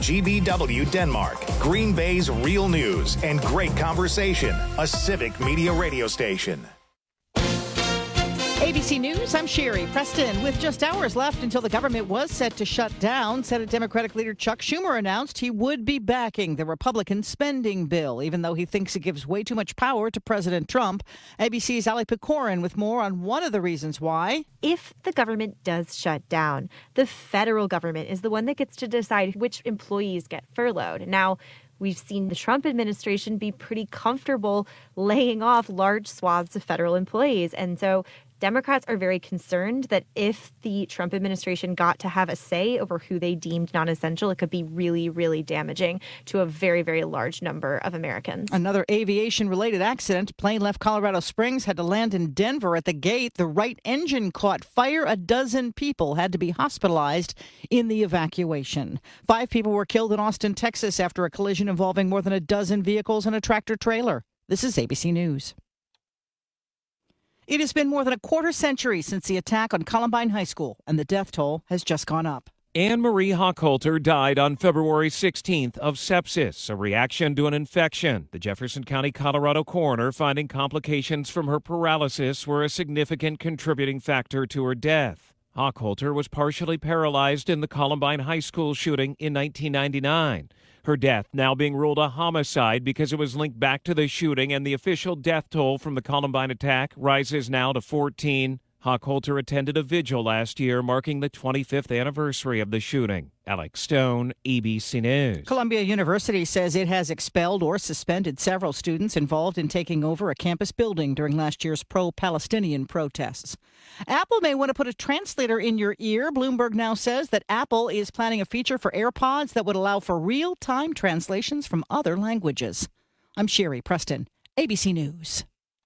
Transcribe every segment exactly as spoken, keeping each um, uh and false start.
G B W Denmark, Green Bay's real news and great conversation, a Civic Media radio station. A B C News, I'm Sherry Preston. With just hours left until the government was set to shut down, Senate Democratic leader Chuck Schumer announced he would be backing the Republican spending bill, even though he thinks it gives way too much power to President Trump. A B C's Ali Pecorin with more on one of the reasons why. If the government does shut down, the federal government is the one that gets to decide which employees get furloughed. Now, we've seen the Trump administration be pretty comfortable laying off large swaths of federal employees. And so Democrats are very concerned that if the Trump administration got to have a say over who they deemed non-essential, it could be really, really damaging to a very, very large number of Americans. Another aviation-related accident. Plane left Colorado Springs, had to land in Denver. At the gate, the right engine caught fire. A dozen people had to be hospitalized in the evacuation. Five people were killed in Austin, Texas, after a collision involving more than a dozen vehicles and a tractor-trailer. This is A B C News. It has been more than a quarter century since the attack on Columbine High School, and the death toll has just gone up. Anne Marie Hochholter died on February sixteenth of sepsis, a reaction to an infection. The Jefferson County, Colorado coroner finding complications from her paralysis were a significant contributing factor to her death. Hochholter was partially paralyzed in the Columbine High School shooting in nineteen ninety-nine. Her death now being ruled a homicide because it was linked back to the shooting, and the official death toll from the Columbine attack rises now to fourteen. Hochholter attended a vigil last year marking the twenty-fifth anniversary of the shooting. Alex Stone, A B C News. Columbia University says it has expelled or suspended several students involved in taking over a campus building during last year's pro-Palestinian protests. Apple may want to put a translator in your ear. Bloomberg now says that Apple is planning a feature for AirPods that would allow for real-time translations from other languages. I'm Sherry Preston, A B C News.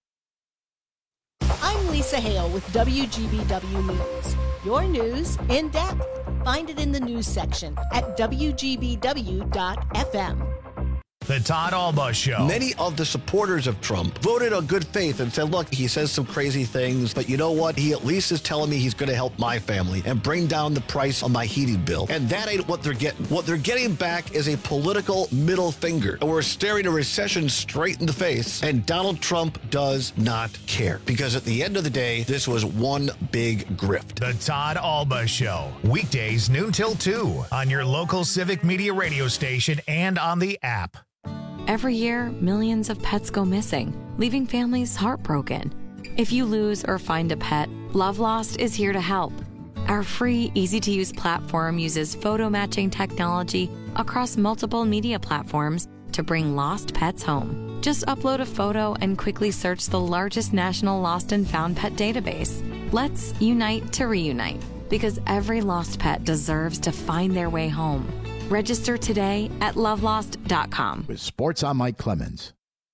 I'm Lisa Hale with W G B W News. Your news in depth. Find it in the news section at W G B W dot F M. The Todd Alba Show. Many of the supporters of Trump voted on good faith and said, look, he says some crazy things, but you know what? He at least is telling me he's going to help my family and bring down the price on my heating bill. And that ain't what they're getting. What they're getting back is a political middle finger. And we're staring a recession straight in the face. And Donald Trump does not care. Because at the end of the day, this was one big grift. The Todd Alba Show. Weekdays noon till two on your local Civic Media radio station and on the app. Every year, millions of pets go missing, leaving families heartbroken. If you lose or find a pet, Love Lost is here to help. Our free, easy-to-use platform uses photo matching technology across multiple media platforms to bring lost pets home. Just upload a photo and quickly search the largest national lost and found pet database. Let's unite to reunite, because every lost pet deserves to find their way home. Register today at love lost dot com. With sports, I'm Mike Clemens.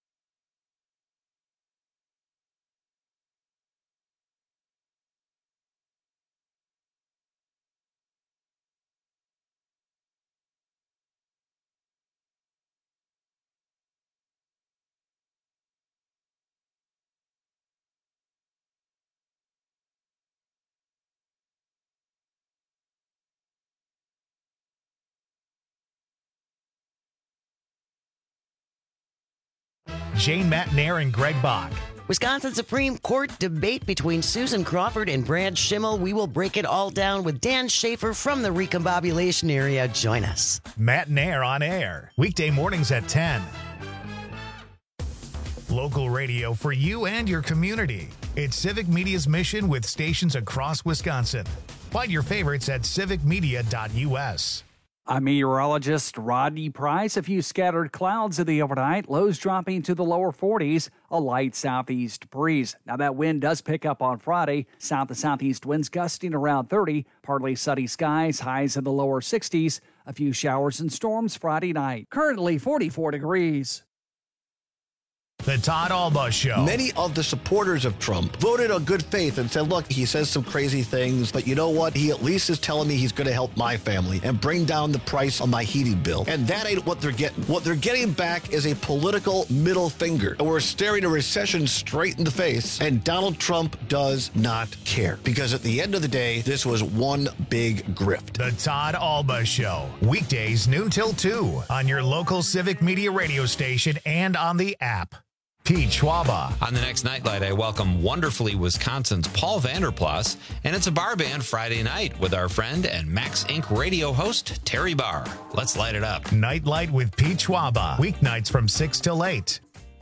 Jane Matnair and Greg Bach. Wisconsin Supreme Court debate between Susan Crawford and Brad Schimmel. We will break it all down with Dan Schaefer from the Recombobulation area. Join us. Matnair on air. Weekday mornings at ten. Local radio for you and your community. It's Civic Media's mission with stations across Wisconsin. Find your favorites at civic media dot U S. I'm meteorologist Rodney Price. A few scattered clouds in the overnight, lows dropping to the lower forties, a light southeast breeze. Now that wind does pick up on Friday. South to southeast winds gusting around thirty, partly sunny skies, highs in the lower sixties. A few showers and storms Friday night. Currently forty-four degrees. The Todd Alba Show. Many of the supporters of Trump voted on good faith and said, look, he says some crazy things, but you know what? He at least is telling me he's going to help my family and bring down the price on my heating bill. And that ain't what they're getting. What they're getting back is a political middle finger. And we're staring a recession straight in the face. And Donald Trump does not care. Because at the end of the day, this was one big grift. The Todd Alba Show. Weekdays noon till two on your local Civic Media radio station and on the app. Pete Schwaba. On the next Nightlight, I welcome Wonderfully Wisconsin's Paul Vanderplas, and it's a bar band Friday night with our friend and Max Incorporated radio host, Terry Barr. Let's light it up. Nightlight with Pete Schwaba. Weeknights from six till eight.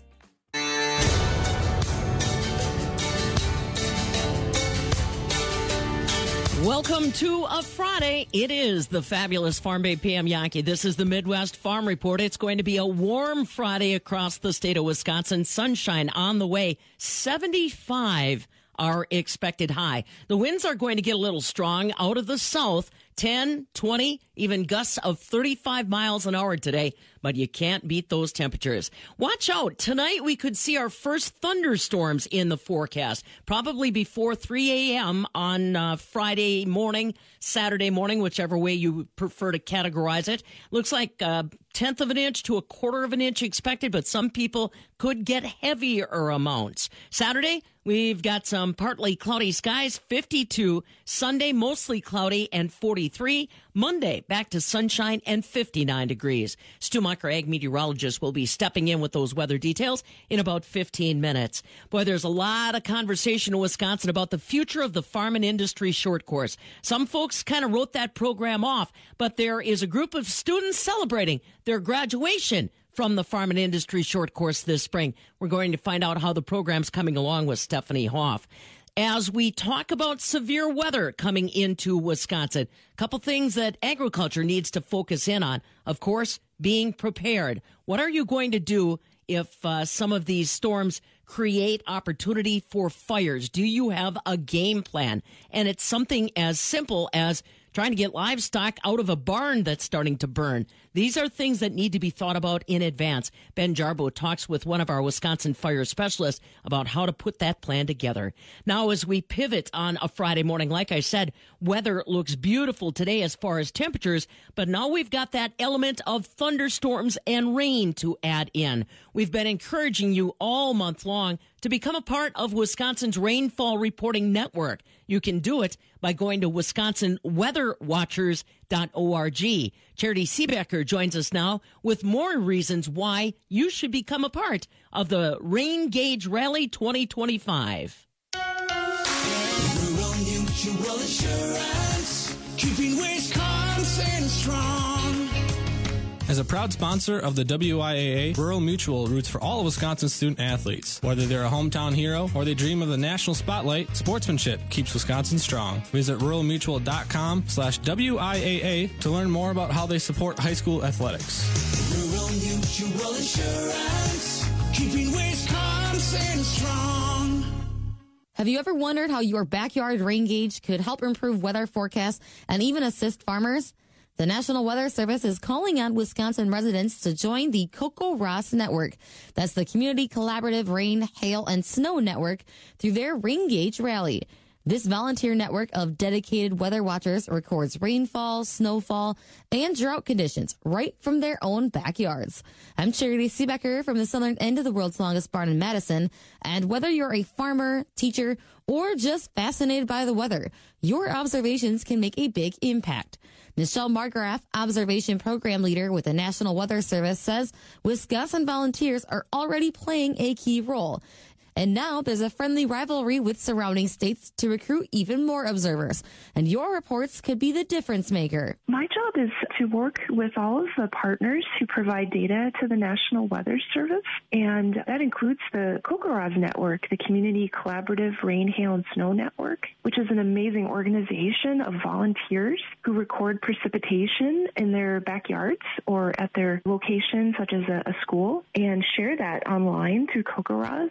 Welcome to a Friday. It is the fabulous Farm Babe P M Yankee. This is the Midwest Farm Report. It's going to be a warm Friday across the state of Wisconsin. Sunshine on the way. seventy-five are expected high. The winds are going to get a little strong out of the south. ten, twenty, even gusts of thirty-five miles an hour today, but you can't beat those temperatures. Watch out. Tonight we could see our first thunderstorms in the forecast, probably before three a.m. on uh, Friday morning, Saturday morning, whichever way you prefer to categorize it. Looks like a tenth of an inch to a quarter of an inch expected, but some people could get heavier amounts. Saturday, we've got some partly cloudy skies, fifty-two. Sunday, mostly cloudy and forty-three. Monday, back to sunshine and fifty-nine degrees. Stu Mucker, ag meteorologist, will be stepping in with those weather details in about fifteen minutes. Boy, there's a lot of conversation in Wisconsin about the future of the Farm and Industry Short Course. Some folks kind of wrote that program off, but there is a group of students celebrating their graduation from the Farm and Industry Short Course this spring. We're going to find out how the program's coming along with Stephanie Hoff. As we talk about severe weather coming into Wisconsin, a couple things that agriculture needs to focus in on. Of course, being prepared. What are you going to do if uh, some of these storms create opportunity for fires? Do you have a game plan? And it's something as simple as trying to get livestock out of a barn that's starting to burn. These are things that need to be thought about in advance. Ben Jarbo talks with one of our Wisconsin fire specialists about how to put that plan together. Now, as we pivot on a Friday morning, like I said, weather looks beautiful today as far as temperatures, but now we've got that element of thunderstorms and rain to add in. We've been encouraging you all month long to become a part of Wisconsin's Rainfall Reporting Network. You can do it by going to wisconsin weather watchers dot org. Charity Seebecker joins us now with more reasons why you should become a part of the Rain Gauge Rally twenty twenty-five. Rural Mutual Insurance, keeping Wisconsin strong. As a proud sponsor of the W I A A, Rural Mutual roots for all of Wisconsin's student athletes. Whether they're a hometown hero or they dream of the national spotlight, sportsmanship keeps Wisconsin strong. Visit rural mutual dot com slash W I A A to learn more about how they support high school athletics. Rural Mutual Insurance, keeping Wisconsin strong. Have you ever wondered how your backyard rain gauge could help improve weather forecasts and even assist farmers? The National Weather Service is calling on Wisconsin residents to join the CocoRaHS Network. That's the Community Collaborative Rain, Hail, and Snow Network through their Rain Gauge Rally. This volunteer network of dedicated weather watchers records rainfall, snowfall, and drought conditions right from their own backyards. I'm Charity Seebecker from the southern end of the world's longest barn in Madison. And whether you're a farmer, teacher, or just fascinated by the weather, your observations can make a big impact. Michelle Margraf, Observation Program Leader with the National Weather Service, says Wisconsin volunteers are already playing a key role. And now there's a friendly rivalry with surrounding states to recruit even more observers. And your reports could be the difference maker. My job is to work with all of the partners who provide data to the National Weather Service. And that includes the CocoRaHS Network, the Community Collaborative Rain, Hail, and Snow Network, which is an amazing organization of volunteers who record precipitation in their backyards or at their location, such as a, a school, and share that online through CocoRaHS.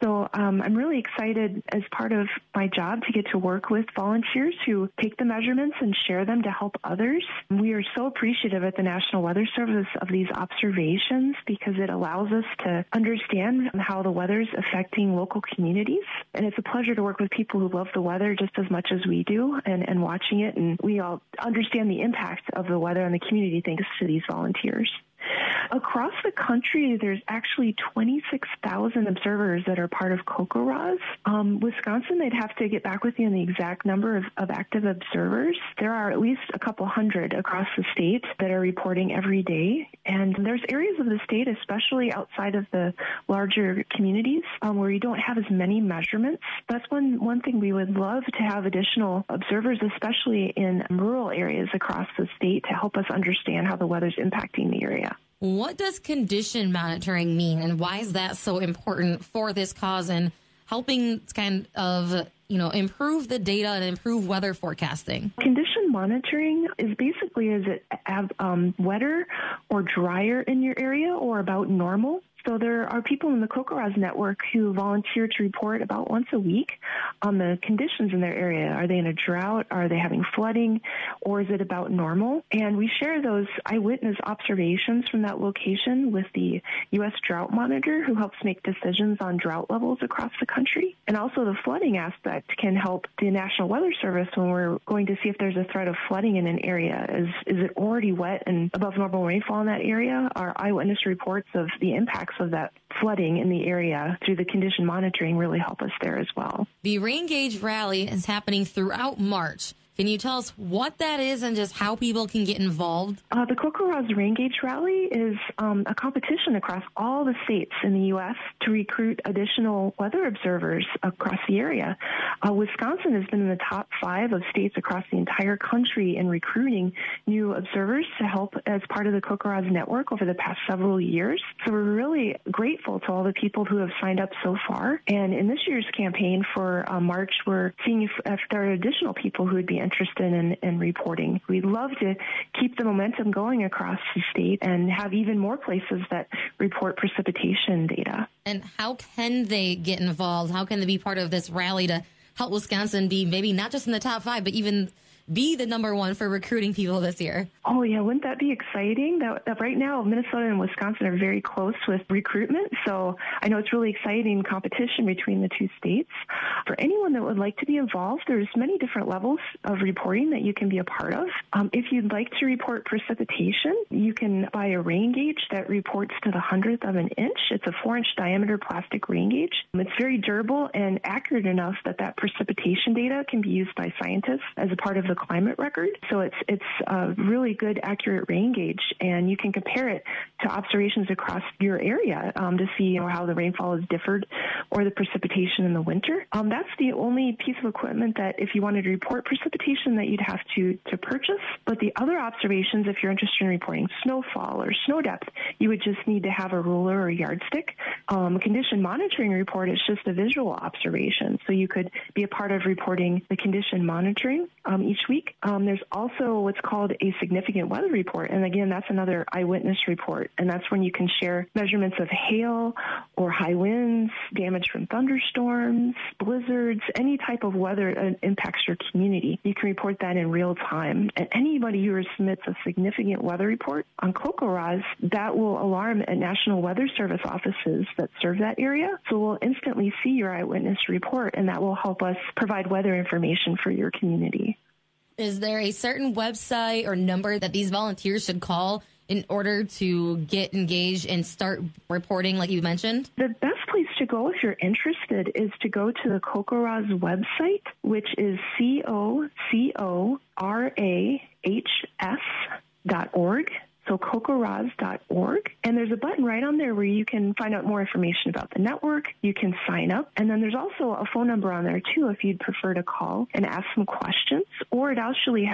So um, I'm really excited as part of my job to get to work with volunteers who take the measurements and share them to help others. We are so appreciative at the National Weather Service of these observations because it allows us to understand how the weather is affecting local communities. And it's a pleasure to work with people who love the weather just as much as we do and, and watching it. And we all understand the impact of the weather on the community thanks to these volunteers. Across the country, there's actually twenty-six thousand observers that are part of CoCoRaHS. Um, Wisconsin, they'd have to get back with you on the exact number of, of active observers. There are at least a couple hundred across the state that are reporting every day. And there's areas of the state, especially outside of the larger communities, um, where you don't have as many measurements. That's one, one thing we would love to have additional observers, especially in rural areas across the state, to help us understand how the weather's impacting the area. What does condition monitoring mean, and why is that so important for this cause and helping kind of, you know, improve the data and improve weather forecasting? Condition monitoring is basically, is it have, um, wetter or drier in your area or about normal? So there are people in the CoCoRaHS network who volunteer to report about once a week on the conditions in their area. Are they in a drought? Are they having flooding? Or is it about normal? And we share those eyewitness observations from that location with the U S Drought Monitor, who helps make decisions on drought levels across the country. And also the flooding aspect can help the National Weather Service when we're going to see if there's a threat of flooding in an area. Is, is it already wet and above normal rainfall in that area? Our eyewitness reports of the impacts of that flooding in the area through the condition monitoring really help us there as well. The Rain Gauge Rally is happening throughout March. Can you tell us what that is and just how people can get involved? Uh, the CoCoRaHS Rain Gauge Rally is um, a competition across all the states in the U S to recruit additional weather observers across the area. Uh, Wisconsin has been in the top five of states across the entire country in recruiting new observers to help as part of the CoCoRaHS network over the past several years. So we're really grateful to all the people who have signed up so far. And in this year's campaign for uh, March, we're seeing if, if there are additional people who would be interested in, in reporting. We'd love to keep the momentum going across the state and have even more places that report precipitation data. And how can they get involved? How can they be part of this rally to help Wisconsin be maybe not just in the top five, but even be the number one for recruiting people this year? Oh, yeah. Wouldn't that be exciting? That, that right now, Minnesota and Wisconsin are very close with recruitment. So I know it's really exciting competition between the two states. For anyone that would like to be involved, there's many different levels of reporting that you can be a part of. Um, if you'd like to report precipitation, you can buy a rain gauge that reports to the hundredth of an inch. It's a four-inch diameter plastic rain gauge. It's very durable and accurate enough that that precipitation data can be used by scientists as a part of the climate record. So it's it's a really good, accurate rain gauge, and you can compare it to observations across your area um, to see, you know, how the rainfall has differed or the precipitation in the winter. Um, that's the only piece of equipment that, if you wanted to report precipitation, that you'd have to, to purchase. But the other observations, if you're interested in reporting snowfall or snow depth, you would just need to have a ruler or a yardstick. Um, a condition monitoring report is just a visual observation, so you could be a part of reporting the condition monitoring um, each week. Um, there's also what's called a significant weather report. And again, that's another eyewitness report. And that's when you can share measurements of hail or high winds, damage from thunderstorms, blizzards, any type of weather that impacts your community. You can report that in real time. And anybody who submits a significant weather report on CoCoRaHS, that will alarm at National Weather Service offices that serve that area. So we'll instantly see your eyewitness report, and that will help us provide weather information for your community. Is there a certain website or number that these volunteers should call in order to get engaged and start reporting like you mentioned? The best place to go if you're interested is to go to the CoCoRaHS website, which is C O C O R A H S dot org. So CoCoRaHS dot org. And there's a button right on there where you can find out more information about the network. You can sign up. And then there's also a phone number on there, too, if you'd prefer to call and ask some questions. Or it actually has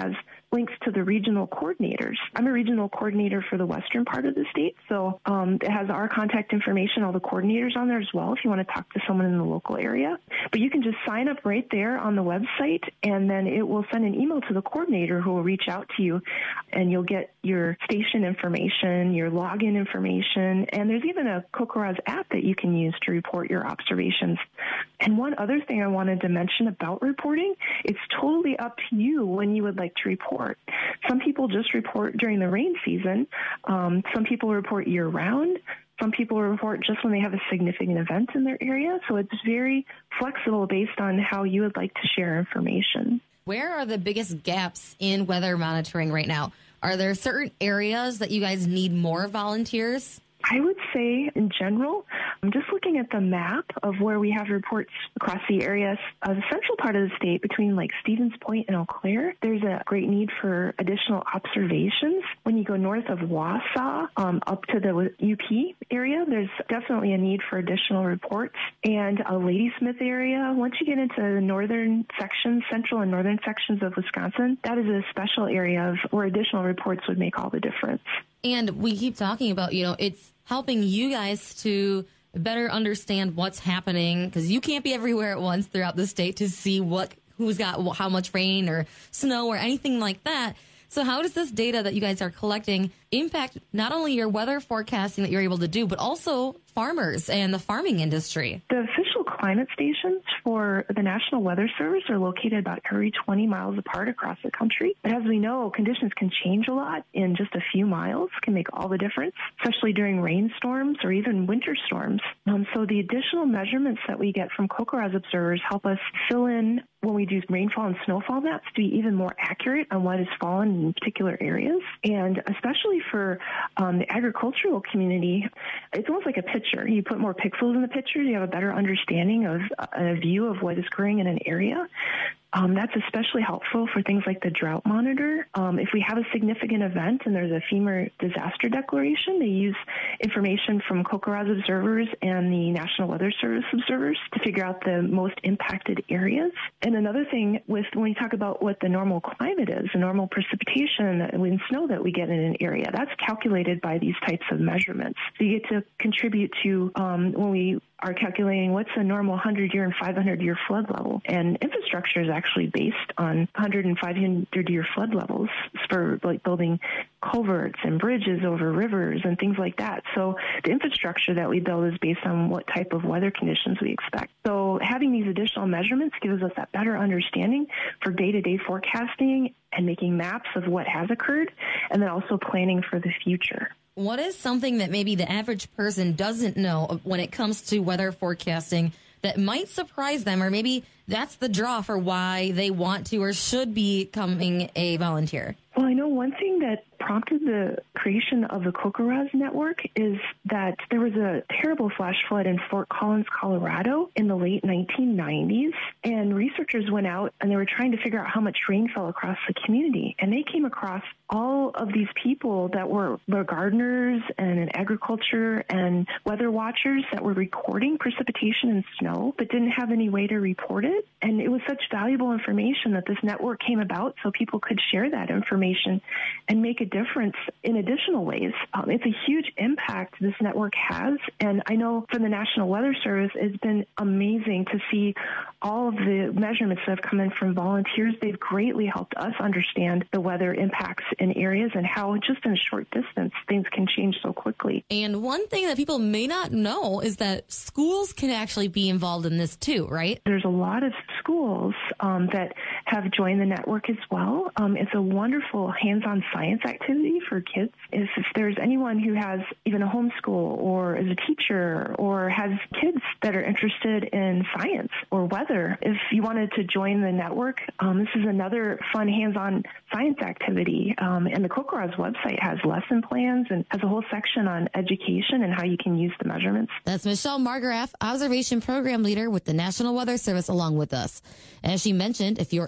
links to the regional coordinators. I'm a regional coordinator for the western part of the state, so um, it has our contact information, all the coordinators on there as well if you want to talk to someone in the local area. But you can just sign up right there on the website, and then it will send an email to the coordinator who will reach out to you, and you'll get your station information, your login information, and there's even a CoCoRaHS app that you can use to report your observations. And one other thing I wanted to mention about reporting, it's totally up to you when you would like to report. Some people just report during the rain season. Um, some people report year-round. Some people report just when they have a significant event in their area. So it's very flexible based on how you would like to share information. Where are the biggest gaps in weather monitoring right now? Are there certain areas that you guys need more volunteers? I would say, in general, I'm just looking at the map of where we have reports across the area of the central part of the state between like Stevens Point and Eau Claire. There's a great need for additional observations. When you go north of Wausau um, up to the U P area, there's definitely a need for additional reports. And a Ladysmith area, once you get into the northern sections, central and northern sections of Wisconsin, that is a special area of where additional reports would make all the difference. And we keep talking about, you know, it's helping you guys to better understand what's happening because you can't be everywhere at once throughout the state to see what who's got how much rain or snow or anything like that. So how does this data that you guys are collecting impact not only your weather forecasting that you're able to do, but also farmers and the farming industry? The official climate stations for the National Weather Service are located about every twenty miles apart across the country. But as we know, conditions can change a lot in just a few miles, can make all the difference, especially during rainstorms or even winter storms. Um, so the additional measurements that we get from CoCoRaHS observers help us fill in when we do rainfall and snowfall maps to be even more accurate on what has fallen in particular areas. And especially for um, the agricultural community, it's almost like a picture. You put more pixels in the picture, you have a better understanding of uh, a view of what is occurring in an area. Um, that's especially helpful for things like the drought monitor. Um, if we have a significant event and there's a FEMA disaster declaration, they use information from CoCoRaHS observers and the National Weather Service observers to figure out the most impacted areas. And another thing with when we talk about what the normal climate is, the normal precipitation and snow that we get in an area, that's calculated by these types of measurements. So you get to contribute to um, when we are calculating what's a normal hundred-year and five hundred-year flood level. And infrastructure is actually based on one hundred and five hundred-year flood levels for like building culverts and bridges over rivers and things like that. So the infrastructure that we build is based on what type of weather conditions we expect. So having these additional measurements gives us that better understanding for day-to-day forecasting and making maps of what has occurred, and then also planning for the future. What is something that maybe the average person doesn't know when it comes to weather forecasting that might surprise them, or maybe that's the draw for why they want to or should be becoming a volunteer? Well, I know one thing that prompted the creation of the CoCoRaHS network is that there was a terrible flash flood in Fort Collins, Colorado in the late nineteen nineties, and researchers went out and they were trying to figure out how much rain fell across the community, and they came across all of these people that were, were gardeners and in agriculture and weather watchers that were recording precipitation and snow but didn't have any way to report it. And it was such valuable information that this network came about so people could share that information and make a difference in additional ways. Um, it's a huge impact this network has, and I know from the National Weather Service, it's been amazing to see all of the measurements that have come in from volunteers. They've greatly helped us understand the weather impacts in areas and how just in a short distance things can change so quickly. And one thing that people may not know is that schools can actually be involved in this too, right? There's a lot of schools um, that have joined the network as well. Um, it's a wonderful hands-on science activity for kids. If, if there's anyone who has even a homeschool or is a teacher or has kids that are interested in science or weather, if you wanted to join the network, um, this is another fun hands-on science activity. Um, and the CoCoRaHS website has lesson plans and has a whole section on education and how you can use the measurements. That's Michelle Margraf, Observation Program Leader with the National Weather Service, along with us. As she mentioned, if you're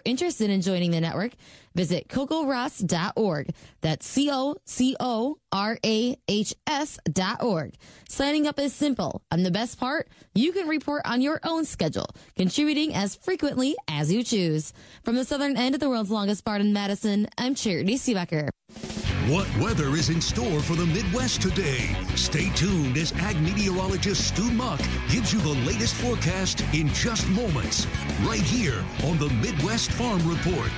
you're interested in joining the network, visit coco ross dot org. That's C O C O R A H S dot org. Signing up is simple, and the best part, you can report on your own schedule, contributing as frequently as you choose. From the southern end of the world's longest bar in Madison, I'm Charity Seebecker. What weather is in store for the Midwest today? Stay tuned as ag meteorologist Stu Muck gives you the latest forecast in just moments, right here on the Midwest Farm Report.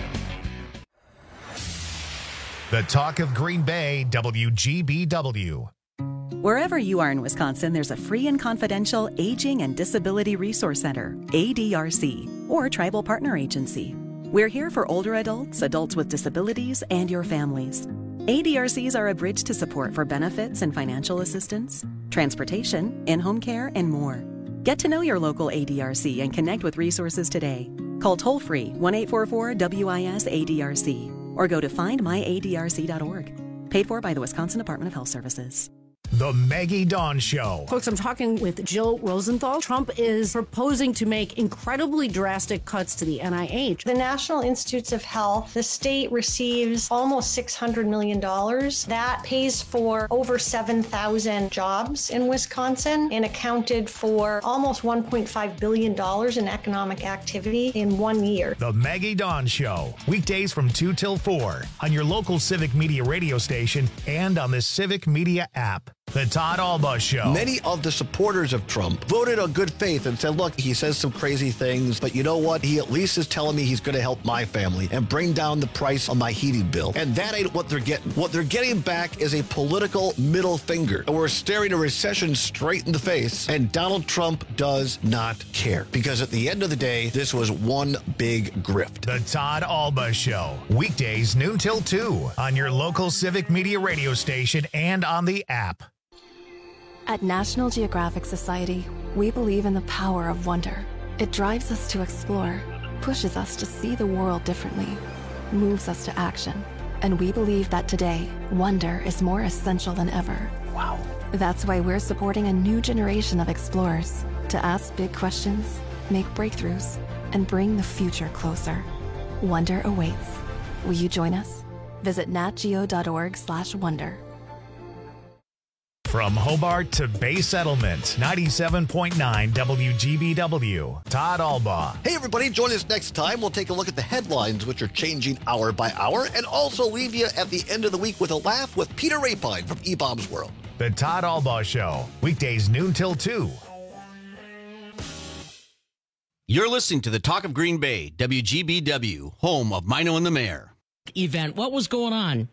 The Talk of Green Bay, W G B W. Wherever you are in Wisconsin, there's a free and confidential Aging and Disability Resource Center, A D R C, or Tribal Partner Agency. We're here for older adults, adults with disabilities, and your families. A D R Cs are a bridge to support for benefits and financial assistance, transportation, in-home care, and more. Get to know your local A D R C and connect with resources today. Call toll-free one eight four four W I S A D R C or go to find my A D R C dot org. Paid for by the Wisconsin Department of Health Services. The Maggie Dawn Show. Folks, I'm talking with Jill Rosenthal. Trump is proposing to make incredibly drastic cuts to the N I H. The National Institutes of Health, the state receives almost six hundred million dollars. That pays for over seven thousand jobs in Wisconsin and accounted for almost one point five billion dollars in economic activity in one year. The Maggie Dawn Show. Weekdays from two till four on your local Civic Media radio station and on the Civic Media app. The Todd Alba Show. Many of the supporters of Trump voted on good faith and said, look, he says some crazy things, but you know what? He at least is telling me he's going to help my family and bring down the price on my heating bill. And that ain't what they're getting. What they're getting back is a political middle finger. And we're staring a recession straight in the face. And Donald Trump does not care. Because at the end of the day, this was one big grift. The Todd Alba Show. Weekdays noon till two on your local Civic Media radio station and on the app. At National Geographic Society, we believe in the power of wonder. It drives us to explore, pushes us to see the world differently, moves us to action. And we believe that today, wonder is more essential than ever. Wow. That's why we're supporting a new generation of explorers to ask big questions, make breakthroughs, and bring the future closer. Wonder awaits. Will you join us? Visit natgeo.org slash wonder. From Hobart to Bay Settlement, ninety-seven point nine W G B W, Todd Alba. Hey, everybody, join us next time. We'll take a look at the headlines, which are changing hour by hour, and also leave you at the end of the week with a laugh with Peter Rapine from E-Bombs World. The Todd Alba Show, weekdays noon till two. You're listening to the Talk of Green Bay, W G B W, home of Mino and the Mayor. Event. What was going on?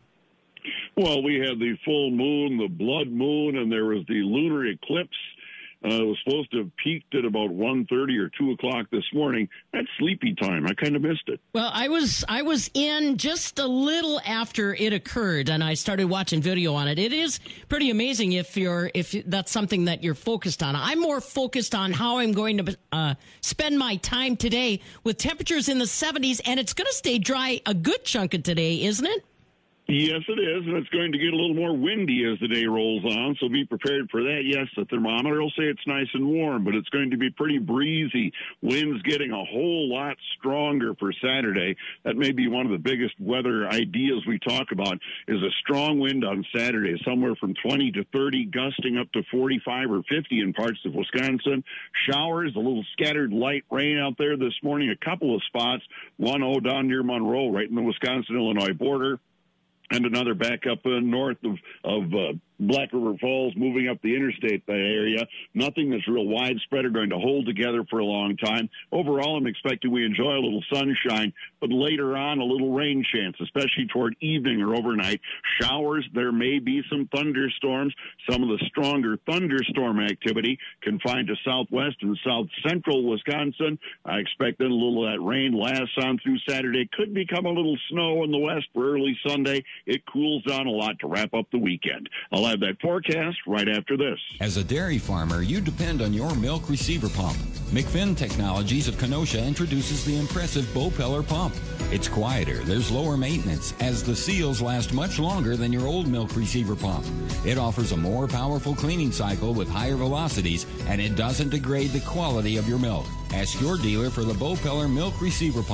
Well, we had the full moon, the blood moon, and there was the lunar eclipse. Uh, it was supposed to have peaked at about one thirty or two o'clock this morning. That's sleepy time. I kind of missed it. Well, I was I was in just a little after it occurred, and I started watching video on it. It is pretty amazing if you're if that's something that you're focused on. I'm more focused on how I'm going to uh, spend my time today with temperatures in the seventies, and it's going to stay dry a good chunk of today, isn't it? Yes, it is, and it's going to get a little more windy as the day rolls on, so be prepared for that. Yes, the thermometer will say it's nice and warm, but it's going to be pretty breezy. Winds getting a whole lot stronger for Saturday. That may be one of the biggest weather ideas we talk about, is a strong wind on Saturday, somewhere from twenty to thirty, gusting up to forty-five or fifty in parts of Wisconsin. Showers, a little scattered light rain out there this morning, a couple of spots, one oh down near Monroe, right in the Wisconsin-Illinois border, and another back up uh, north of, of uh, Black River Falls, moving up the interstate that area. Nothing that's real widespread or going to hold together for a long time. Overall, I'm expecting we enjoy a little sunshine, but later on, a little rain chance, especially toward evening or overnight. Showers, there may be some thunderstorms. Some of the stronger thunderstorm activity confined to southwest and south central Wisconsin. I expect then a little of that rain lasts on through Saturday. Could become a little snow in the west for early Sunday. It cools down a lot to wrap up the weekend. I'll have that forecast right after this. As a dairy farmer, you depend on your milk receiver pump. McFinn Technologies of Kenosha introduces the impressive Bopeller pump. It's quieter, there's lower maintenance, as the seals last much longer than your old milk receiver pump. It offers a more powerful cleaning cycle with higher velocities, and it doesn't degrade the quality of your milk. Ask your dealer for the Bopeller milk receiver pump.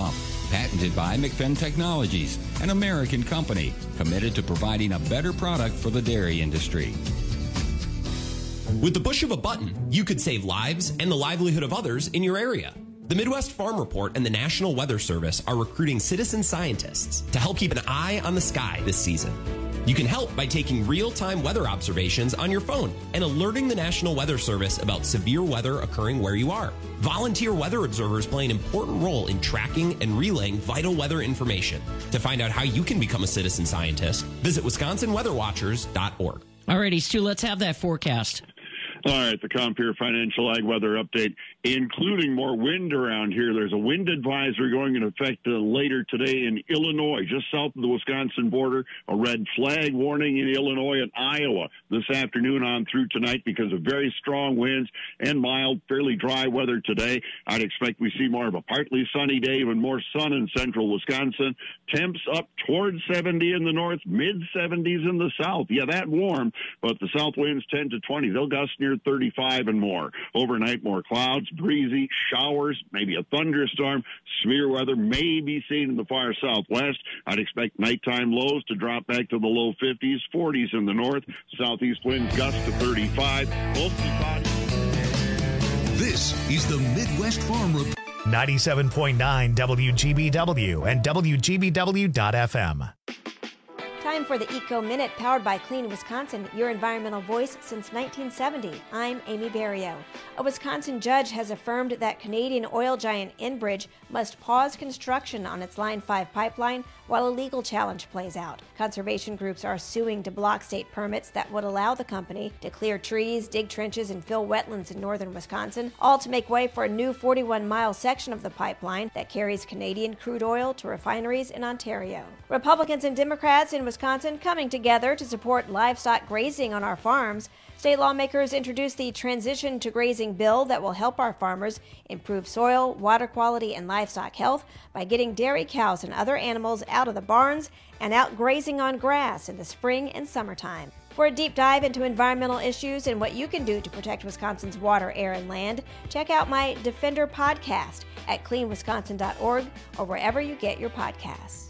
Patented by McFinn Technologies, an American company committed to providing a better product for the dairy industry. With the push of a button, you could save lives and the livelihood of others in your area. The Midwest Farm Report and the National Weather Service are recruiting citizen scientists to help keep an eye on the sky this season. You can help by taking real-time weather observations on your phone and alerting the National Weather Service about severe weather occurring where you are. Volunteer weather observers play an important role in tracking and relaying vital weather information. To find out how you can become a citizen scientist, visit wisconsin weather watchers dot org. All righty, Stu, let's have that forecast. All right, the Compeer Financial Ag Weather Update, including more wind around here. There's a wind advisory going into effect uh, later today in Illinois, just south of the Wisconsin border. A red flag warning in Illinois and Iowa this afternoon on through tonight because of very strong winds and mild, fairly dry weather today. I'd expect we see more of a partly sunny day, even more sun in central Wisconsin. Temps up towards seventy in the north, mid seventies in the south. Yeah, that warm, but the south winds ten to twenty. They'll gust near thirty-five and more. Overnight, more clouds, breezy, showers, maybe a thunderstorm. Severe weather may be seen in the far southwest. I'd expect nighttime lows to drop back to the low fifties, forties in the north. Southeast winds gust to thirty-five. Mostly cloudy. This is the Midwest Farm Report. ninety-seven point nine W G B W and W G B W dot F M. Time for the Eco Minute, powered by Clean Wisconsin, your environmental voice since nineteen seventy. I'm Amy Barrio. A Wisconsin judge has affirmed that Canadian oil giant Enbridge must pause construction on its Line five pipeline while a legal challenge plays out. Conservation groups are suing to block state permits that would allow the company to clear trees, dig trenches, and fill wetlands in northern Wisconsin, all to make way for a new forty-one mile section of the pipeline that carries Canadian crude oil to refineries in Ontario. Republicans and Democrats in Wisconsin coming together to support livestock grazing on our farms. State lawmakers introduced the Transition to Grazing bill that will help our farmers improve soil, water quality, and livestock health by getting dairy cows and other animals out of the barns and out grazing on grass in the spring and summertime. For a deep dive into environmental issues and what you can do to protect Wisconsin's water, air, and land, check out my Defender podcast at clean wisconsin dot org or wherever you get your podcasts.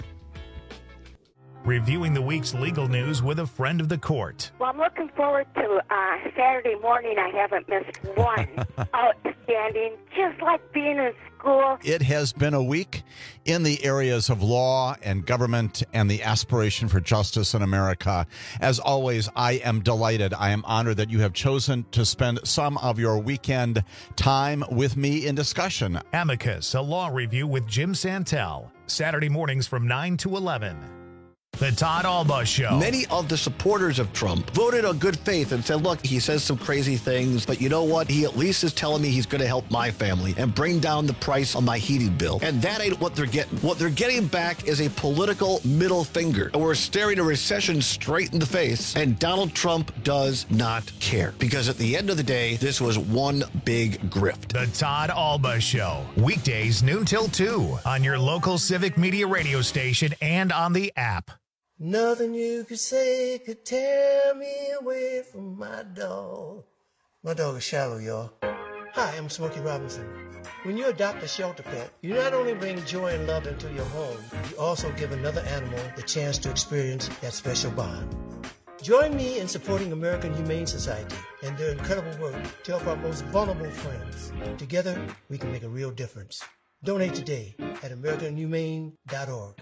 Reviewing the week's legal news with a friend of the court. Well, I'm looking forward to uh, Saturday morning. I haven't missed one. Outstanding, just like being in school. It has been a week in the areas of law and government and the aspiration for justice in America. As always, I am delighted. I am honored that you have chosen to spend some of your weekend time with me in discussion. Amicus, a law review with Jim Santel. Saturday mornings from nine to eleven. The Todd Alba Show. Many of the supporters of Trump voted on good faith and said, look, he says some crazy things, but you know what? He at least is telling me he's going to help my family and bring down the price on my heating bill. And that ain't what they're getting. What they're getting back is a political middle finger. And we're staring a recession straight in the face, and Donald Trump does not care. Because at the end of the day, this was one big grift. The Todd Alba Show. Weekdays noon till two on your local Civic Media radio station and on the app. Nothing you could say could tear me away from my dog. My dog is Shallow, y'all. Hi, I'm Smokey Robinson. When you adopt a shelter pet, you not only bring joy and love into your home, you also give another animal the chance to experience that special bond. Join me in supporting American Humane Society and their incredible work to help our most vulnerable friends. Together, we can make a real difference. Donate today at american humane dot org.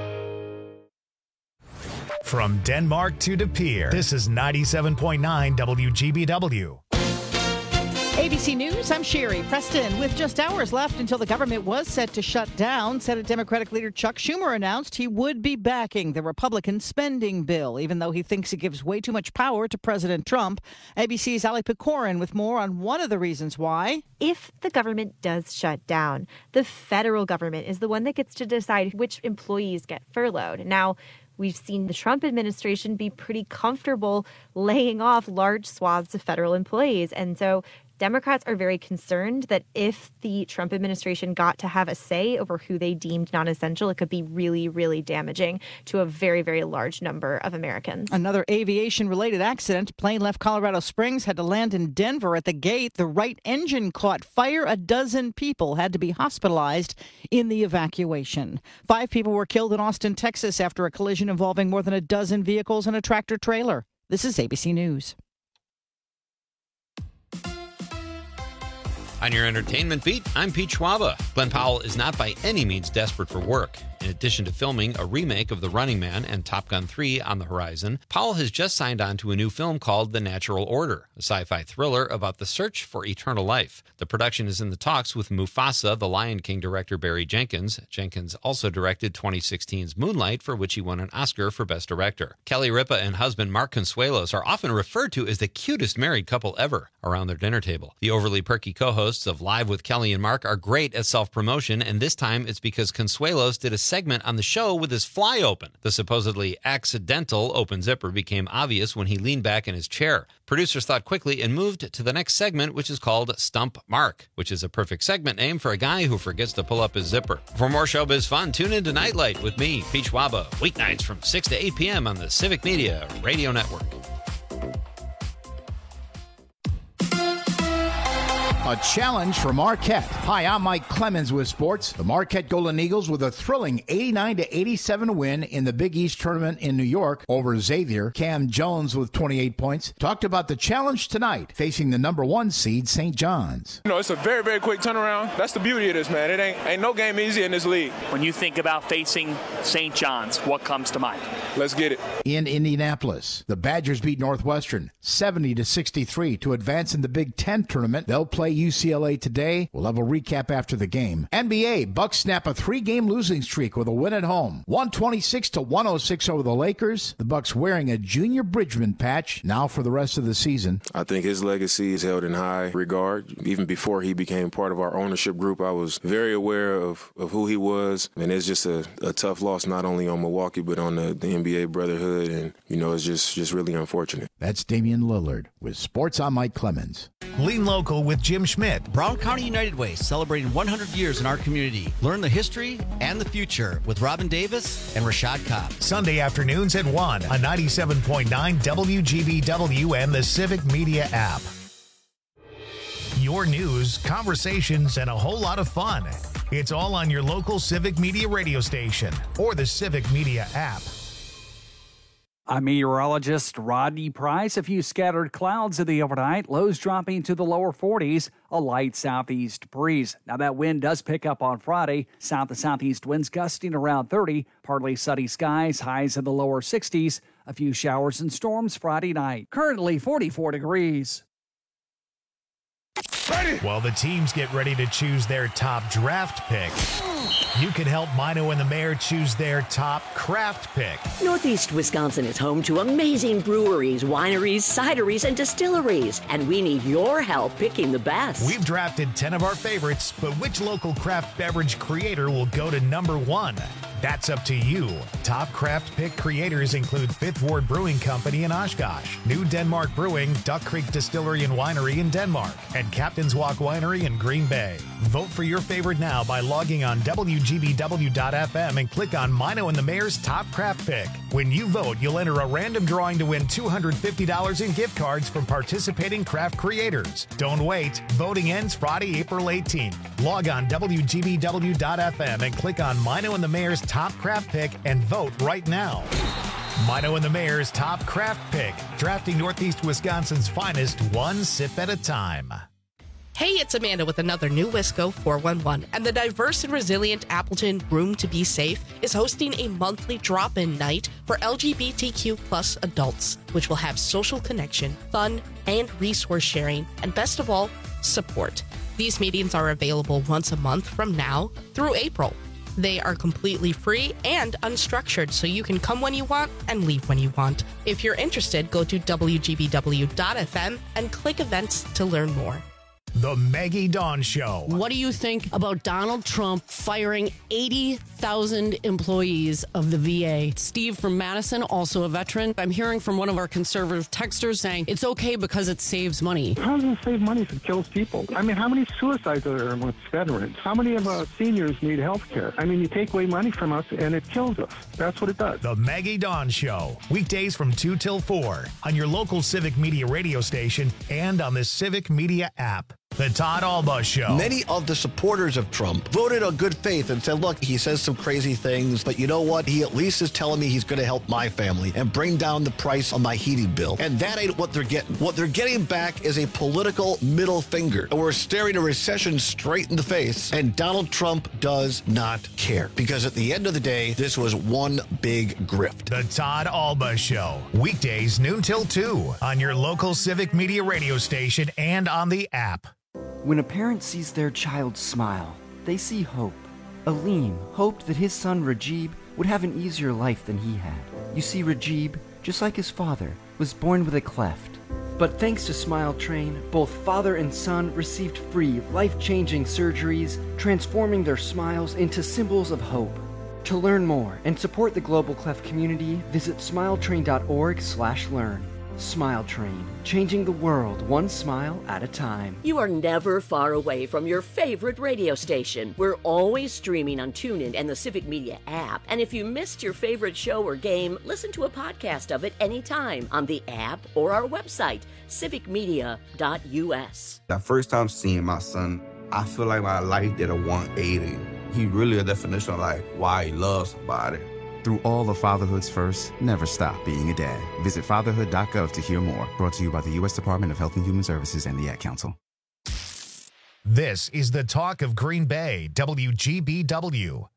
From Denmark to De Pere, this is ninety-seven point nine W G B W. A B C News, I'm Sherry Preston. With just hours left until the government was set to shut down, Senate Democratic leader Chuck Schumer announced he would be backing the Republican spending bill, even though he thinks it gives way too much power to President Trump. A B C's Ali Pecorin with more on one of the reasons why. If the government does shut down, the federal government is the one that gets to decide which employees get furloughed. Now, we've seen the Trump administration be pretty comfortable laying off large swaths of federal employees. And so Democrats are very concerned that if the Trump administration got to have a say over who they deemed non-essential, it could be really, really damaging to a very, very large number of Americans. Another aviation-related accident. Plane left Colorado Springs, had to land in Denver. At the gate, the right engine caught fire. A dozen people had to be hospitalized in the evacuation. Five people were killed in Austin, Texas, after a collision involving more than a dozen vehicles and a tractor-trailer. This is A B C News. On your entertainment beat, I'm Pete Schwaba. Glenn Powell is not by any means desperate for work. In addition to filming a remake of The Running Man and Top Gun three on the horizon, Powell has just signed on to a new film called The Natural Order, a sci-fi thriller about the search for eternal life. The production is in the talks with Mufasa, the Lion King director Barry Jenkins. Jenkins also directed twenty sixteen's Moonlight, for which he won an Oscar for Best Director. Kelly Ripa and husband Mark Consuelos are often referred to as the cutest married couple ever around their dinner table. The overly perky co-hosts of Live with Kelly and Mark are great at self-promotion, and this time it's because Consuelos did a segment on the show with his fly open. The supposedly accidental open zipper became obvious when he leaned back in his chair. Producers thought quickly and moved to the next segment, which is called Stump Mark, which is a perfect segment name for a guy who forgets to pull up his zipper. For more showbiz fun, tune into Nightlight with me, Pete Schwaba, weeknights from six to eight p.m. on the Civic Media Radio Network. A challenge for Marquette. Hi, I'm Mike Clemens with sports. The Marquette Golden Eagles with a thrilling eighty-nine to eighty-seven win in the Big East tournament in New York over Xavier. Cam Jones with twenty-eight points talked about the challenge tonight facing the number one seed Saint John's. You know, it's a very, very quick turnaround. That's the beauty of this, man. It ain't ain't no game easy in this league. When you think about facing Saint John's, what comes to mind? Let's get it. In Indianapolis, the Badgers beat Northwestern seventy to sixty-three to advance in the Big Ten tournament. They'll play U C L A today. We'll have a recap after the game. N B A, Bucks snap a three-game losing streak with a win at home. one twenty-six to one oh six over the Lakers. The Bucks wearing a Junior Bridgman patch now for the rest of the season. I think his legacy is held in high regard. Even before he became part of our ownership group, I was very aware of, of who he was. And it's just a, a tough loss, not only on Milwaukee, but on the, the N B A brotherhood. And, you know, it's just, just really unfortunate. That's Damian Lillard with Sports. I'm Mike Clemens. Lean Local with Jim Schmidt. Brown County United Way, celebrating one hundred years in our community. Learn the history and the future with Robin Davis and Rashad Cobb. Sunday afternoons at one on ninety-seven point nine W G B W and the Civic Media app. Your news, conversations, and a whole lot of fun. It's all on your local Civic Media radio station or the Civic Media app. I'm meteorologist Rodney Price. A few scattered clouds in the overnight, lows dropping to the lower forties, a light southeast breeze. Now that wind does pick up on Friday. South to southeast winds gusting around thirty, partly sunny skies, highs in the lower sixties. A few showers and storms Friday night. Currently forty-four degrees. Ready. While the teams get ready to choose their top draft pick, you can help Mino and the Mayor choose their top craft pick. Northeast Wisconsin is home to amazing breweries, wineries, cideries, and distilleries, and we need your help picking the best. We've drafted ten of our favorites, but which local craft beverage creator will go to number one? That's up to you. Top craft pick creators include Fifth Ward Brewing Company in Oshkosh, New Denmark Brewing, Duck Creek Distillery and Winery in Denmark, and Captain's Walk Winery in Green Bay. Vote for your favorite now by logging on W G B W dot F M and click on Mino and the Mayor's Top Craft Pick. When you vote, you'll enter a random drawing to win two hundred fifty dollars in gift cards from participating craft creators. Don't wait. Voting ends Friday, April eighteenth. Log on W G B W dot F M and click on Mino and the Mayor's Top Craft Pick and vote right now. Mino and the Mayor's Top Craft Pick, drafting Northeast Wisconsin's finest one sip at a time. Hey, it's Amanda with another new Wisco four one one, and the diverse and resilient Appleton Room to Be Safe is hosting a monthly drop-in night for L G B T Q plus adults, which will have social connection, fun, and resource sharing, and best of all, support. These meetings are available once a month from now through April. They are completely free and unstructured, so you can come when you want and leave when you want. If you're interested, go to W G B W dot F M and click events to learn more. The Maggie Dawn Show. What do you think about Donald Trump firing eighty thousand employees of the V A? Steve from Madison, also a veteran. I'm hearing from one of our conservative texters saying it's okay because it saves money. How does it save money if it kills people? I mean, how many suicides are there amongst veterans? How many of our seniors need health care? I mean, you take away money from us and it kills us. That's what it does. The Maggie Dawn Show. Weekdays from two till four on your local Civic Media radio station and on the Civic Media app. The Todd Alba Show. Many of the supporters of Trump voted on good faith and said, look, he says some crazy things, but you know what? He at least is telling me he's going to help my family and bring down the price on my heating bill. And that ain't what they're getting. What they're getting back is a political middle finger. We're staring a recession straight in the face, and Donald Trump does not care. Because at the end of the day, this was one big grift. The Todd Alba Show. Weekdays noon till two on your local Civic Media radio station and on the app. When a parent sees their child smile, they see hope. Aleem hoped that his son Rajib would have an easier life than he had. You see, Rajib, just like his father, was born with a cleft. But thanks to Smile Train, both father and son received free, life-changing surgeries, transforming their smiles into symbols of hope. To learn more and support the Global Cleft community, visit smiletrain.org slash learn. Smile Train, changing the world one smile at a time. You are never far away from your favorite radio station. We're always streaming on TuneIn and the Civic Media app. And if you missed your favorite show or game, listen to a podcast of it anytime on the app or our website, civic media dot u s. The first time seeing my son, I feel like my life did a one eighty. He really a definition of like why he loves somebody. Through all of fatherhood's first, never stop being a dad. Visit fatherhood dot gov to hear more. Brought to you by the U S Department of Health and Human Services and the Ad Council. This is the talk of Green Bay, W G B W.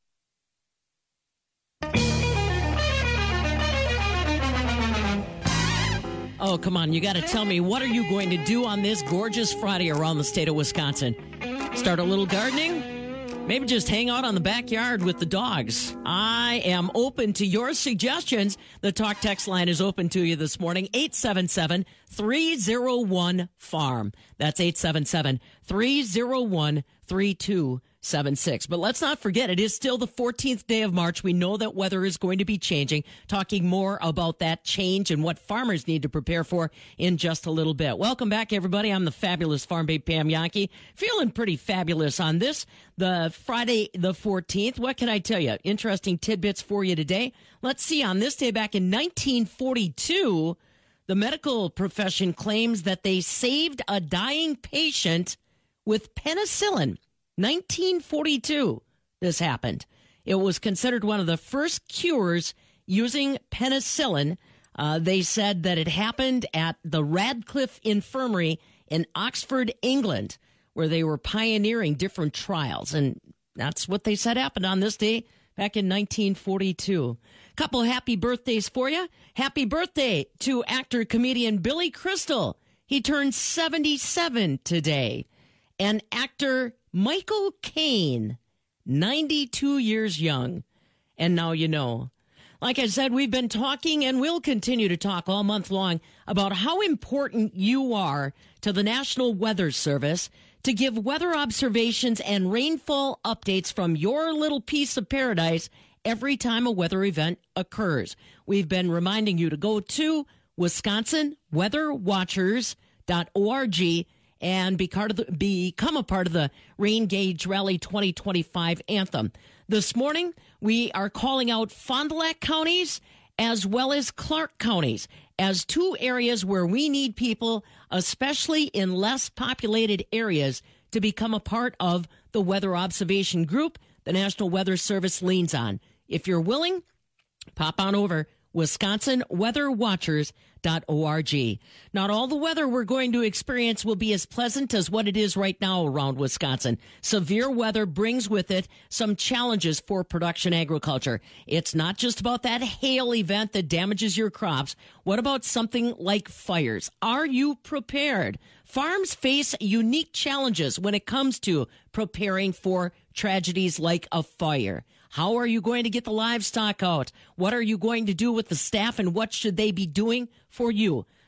Oh, come on. You got to tell me, what are you going to do on this gorgeous Friday around the state of Wisconsin? Start a little gardening? Maybe just hang out on the backyard with the dogs. I am open to your suggestions. The talk text line is open to you this morning. eight seven seven, three oh one, farm. That's eight seven seven, three oh one, three two seven six. But let's not forget, it is still the fourteenth day of March. We know that weather is going to be changing. Talking more about that change and what farmers need to prepare for in just a little bit. Welcome babe, everybody. I'm the fabulous Farm Babe Pam Jahnke. Feeling pretty fabulous on this, the Friday the fourteenth. What can I tell you? Interesting tidbits for you today. Let's see. On this day back in nineteen forty-two, the medical profession claims that they saved a dying patient with penicillin. nineteen forty-two, this happened. It was considered one of the first cures using penicillin. Uh, they said that it happened at the Radcliffe Infirmary in Oxford, England, where they were pioneering different trials. And that's what they said happened on this day back in nineteen forty-two. Couple happy birthdays for you. Happy birthday to actor, comedian Billy Crystal. He turned seventy-seven today. And actor Michael Caine, ninety-two years young. And now you know. Like I said, we've been talking and we'll continue to talk all month long about how important you are to the National Weather Service to give weather observations and rainfall updates from your little piece of paradise every time a weather event occurs. We've been reminding you to go to Wisconsin Weather Watchers dot org and be part of the, become a part of the Rain Gauge Rally twenty twenty-five anthem. This morning, we are calling out Fond du Lac counties as well as Clark counties as two areas where we need people, especially in less populated areas, to become a part of the weather observation group the National Weather Service leans on. If you're willing, pop on over Wisconsin Weather Watchers dot org. Not all the weather we're going to experience will be as pleasant as what it is right now around Wisconsin. Severe weather brings with it some challenges for production agriculture. It's not just about that hail event that damages your crops. What about something like fires? Are you prepared? Farms face unique challenges when it comes to preparing for tragedies like a fire. How are you going to get the livestock out? What are you going to do with the staff, and what should they be doing for you?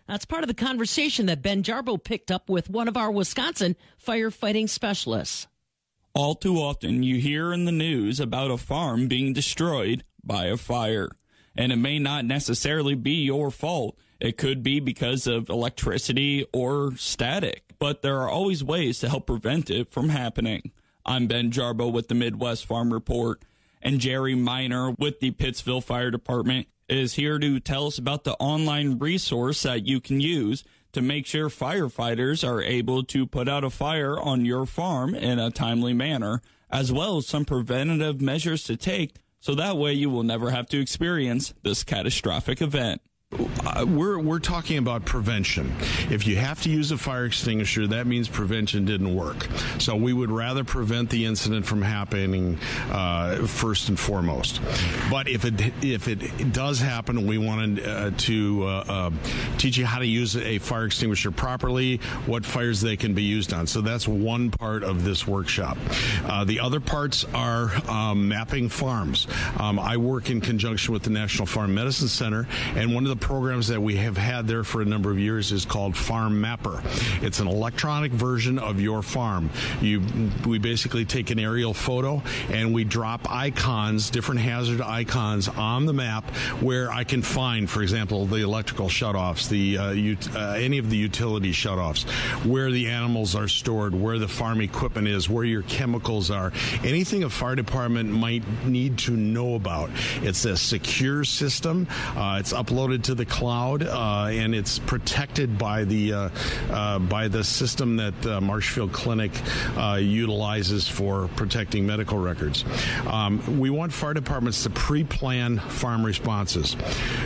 That's part of the conversation that Ben Jarbo picked up with one of our Wisconsin firefighting specialists. All too often, you hear in the news about a farm being destroyed by a fire. And it may not necessarily be your fault. It could be because of electricity or static. But there are always ways to help prevent it from happening. I'm Ben Jarbo with the Midwest Farm Report. And Jerry Miner with the Pittsville Fire Department is here to tell us about the online resource that you can use to make sure firefighters are able to put out a fire on your farm in a timely manner, as well as some preventative measures to take so that way you will never have to experience this catastrophic event. Uh, we're we're talking about prevention. If you have to use a fire extinguisher, that means prevention didn't work. So we would rather prevent the incident from happening uh, first and foremost. But if it if it does happen, we wanted uh, to uh, uh, teach you how to use a fire extinguisher properly, what fires they can be used on. So that's one part of this workshop. Uh, the other parts are um, mapping farms. Um, I work in conjunction with the National Farm Medicine Center, and one of the programs that we have had there for a number of years is called Farm Mapper. It's an electronic version of your farm. You, we basically take an aerial photo and we drop icons, different hazard icons on the map where I can find, for example, the electrical shutoffs, the uh, ut- uh, any of the utility shutoffs, where the animals are stored, where the farm equipment is, where your chemicals are, anything a fire department might need to know about. It's a secure system. Uh, it's uploaded to the cloud, uh, and it's protected by the uh, uh, by the system that uh, Marshfield Clinic uh, utilizes for protecting medical records. Um, we want fire departments to pre-plan farm responses.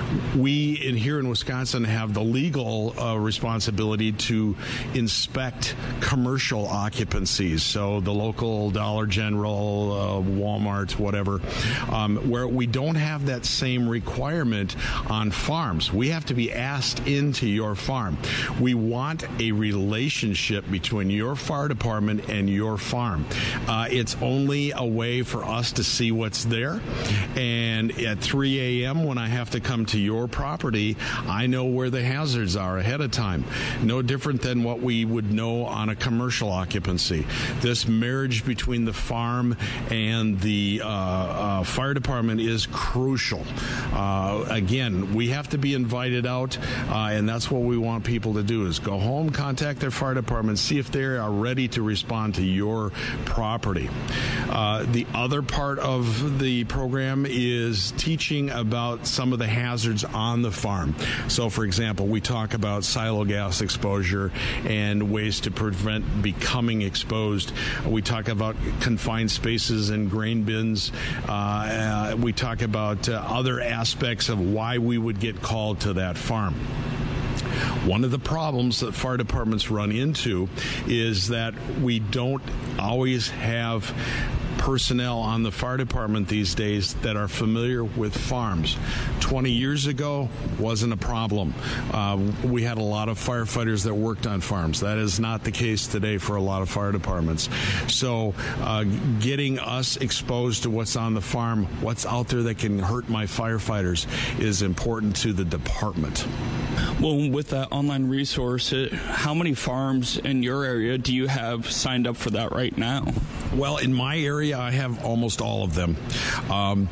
We in here in Wisconsin have the legal uh, responsibility to inspect commercial occupancies, so the local Dollar General, uh, Walmart, whatever, um, where we don't have that same requirement on farms. We have to be asked into your farm. We want a relationship between your fire department and your farm. Uh, it's only a way for us to see what's there. And at three a.m. when I have to come to your property, I know where the hazards are ahead of time. No different than what we would know on a commercial occupancy. This marriage between the farm and the uh, uh, fire department is crucial. Uh, again, we have to be invited out, uh, and that's what we want people to do, is go home, contact their fire department, see if they are ready to respond to your property. Uh, the other part of the program is teaching about some of the hazards on the farm. So, for example, we talk about silo gas exposure and ways to prevent becoming exposed. We talk about confined spaces and grain bins. Uh, uh, we talk about uh, other aspects of why we would get called to that farm. One of the problems that fire departments run into is that we don't always have personnel on the fire department these days that are familiar with farms. twenty years ago wasn't a problem. Uh, we had a lot of firefighters that worked on farms. That is not the case today for a lot of fire departments. So uh, getting us exposed to what's on the farm, what's out there that can hurt my firefighters, is important to the department. Well, with that online resource, how many farms in your area do you have signed up for that right now? Well, in my area, I have almost all of them. Um,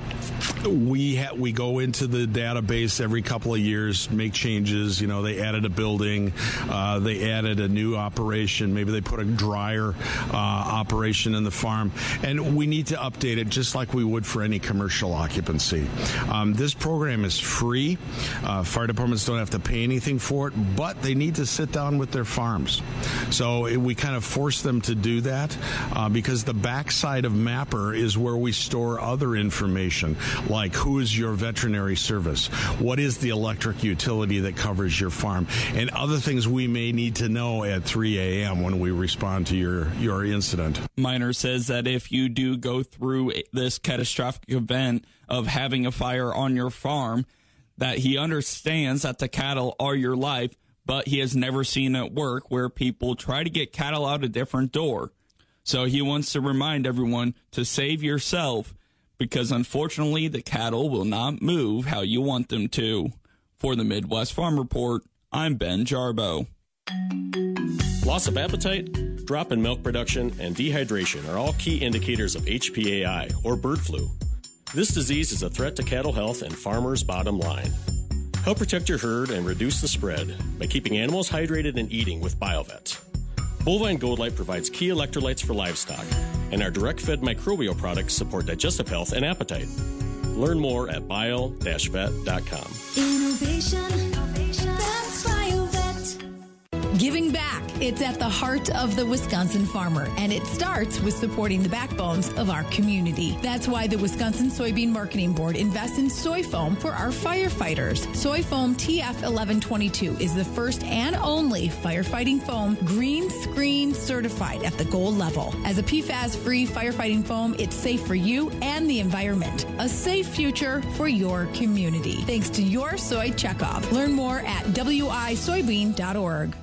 we ha- we go into the database every couple of years, make changes. You know, they added a building, uh, they added a new operation, maybe they put a dryer uh, operation in the farm, and we need to update it just like we would for any commercial occupancy. Um, this program is free. Uh, fire departments don't have to pay anything for it, but they need to sit down with their farms. So it, we kind of force them to do that uh, because the backside of Mapper is where we store other information, like who is your veterinary service, what is the electric utility that covers your farm, and other things we may need to know at three a.m. when we respond to your, your incident. Miner says that if you do go through this catastrophic event of having a fire on your farm, that he understands that the cattle are your life, but he has never seen it work where people try to get cattle out a different door. So he wants to remind everyone to save yourself, because unfortunately the cattle will not move how you want them to. For the Midwest Farm Report, I'm Ben Jarbo. Loss of appetite, drop in milk production, and dehydration are all key indicators of H P A I, or bird flu. This disease is a threat to cattle health and farmers' bottom line. Help protect your herd and reduce the spread by keeping animals hydrated and eating with BioVet. Bovine Gold Light provides key electrolytes for livestock, and our direct-fed microbial products support digestive health and appetite. Learn more at bio dash vet dot com. Innovation, that's BioVet. Giving back. It's at the heart of the Wisconsin farmer, and it starts with supporting the backbones of our community. That's why the Wisconsin Soybean Marketing Board invests in soy foam for our firefighters. Soy foam T F eleven twenty-two is the first and only firefighting foam green screen certified at the gold level. As a P FAS-free firefighting foam, it's safe for you and the environment. A safe future for your community. Thanks to your soy checkoff. Learn more at w i soybean dot org.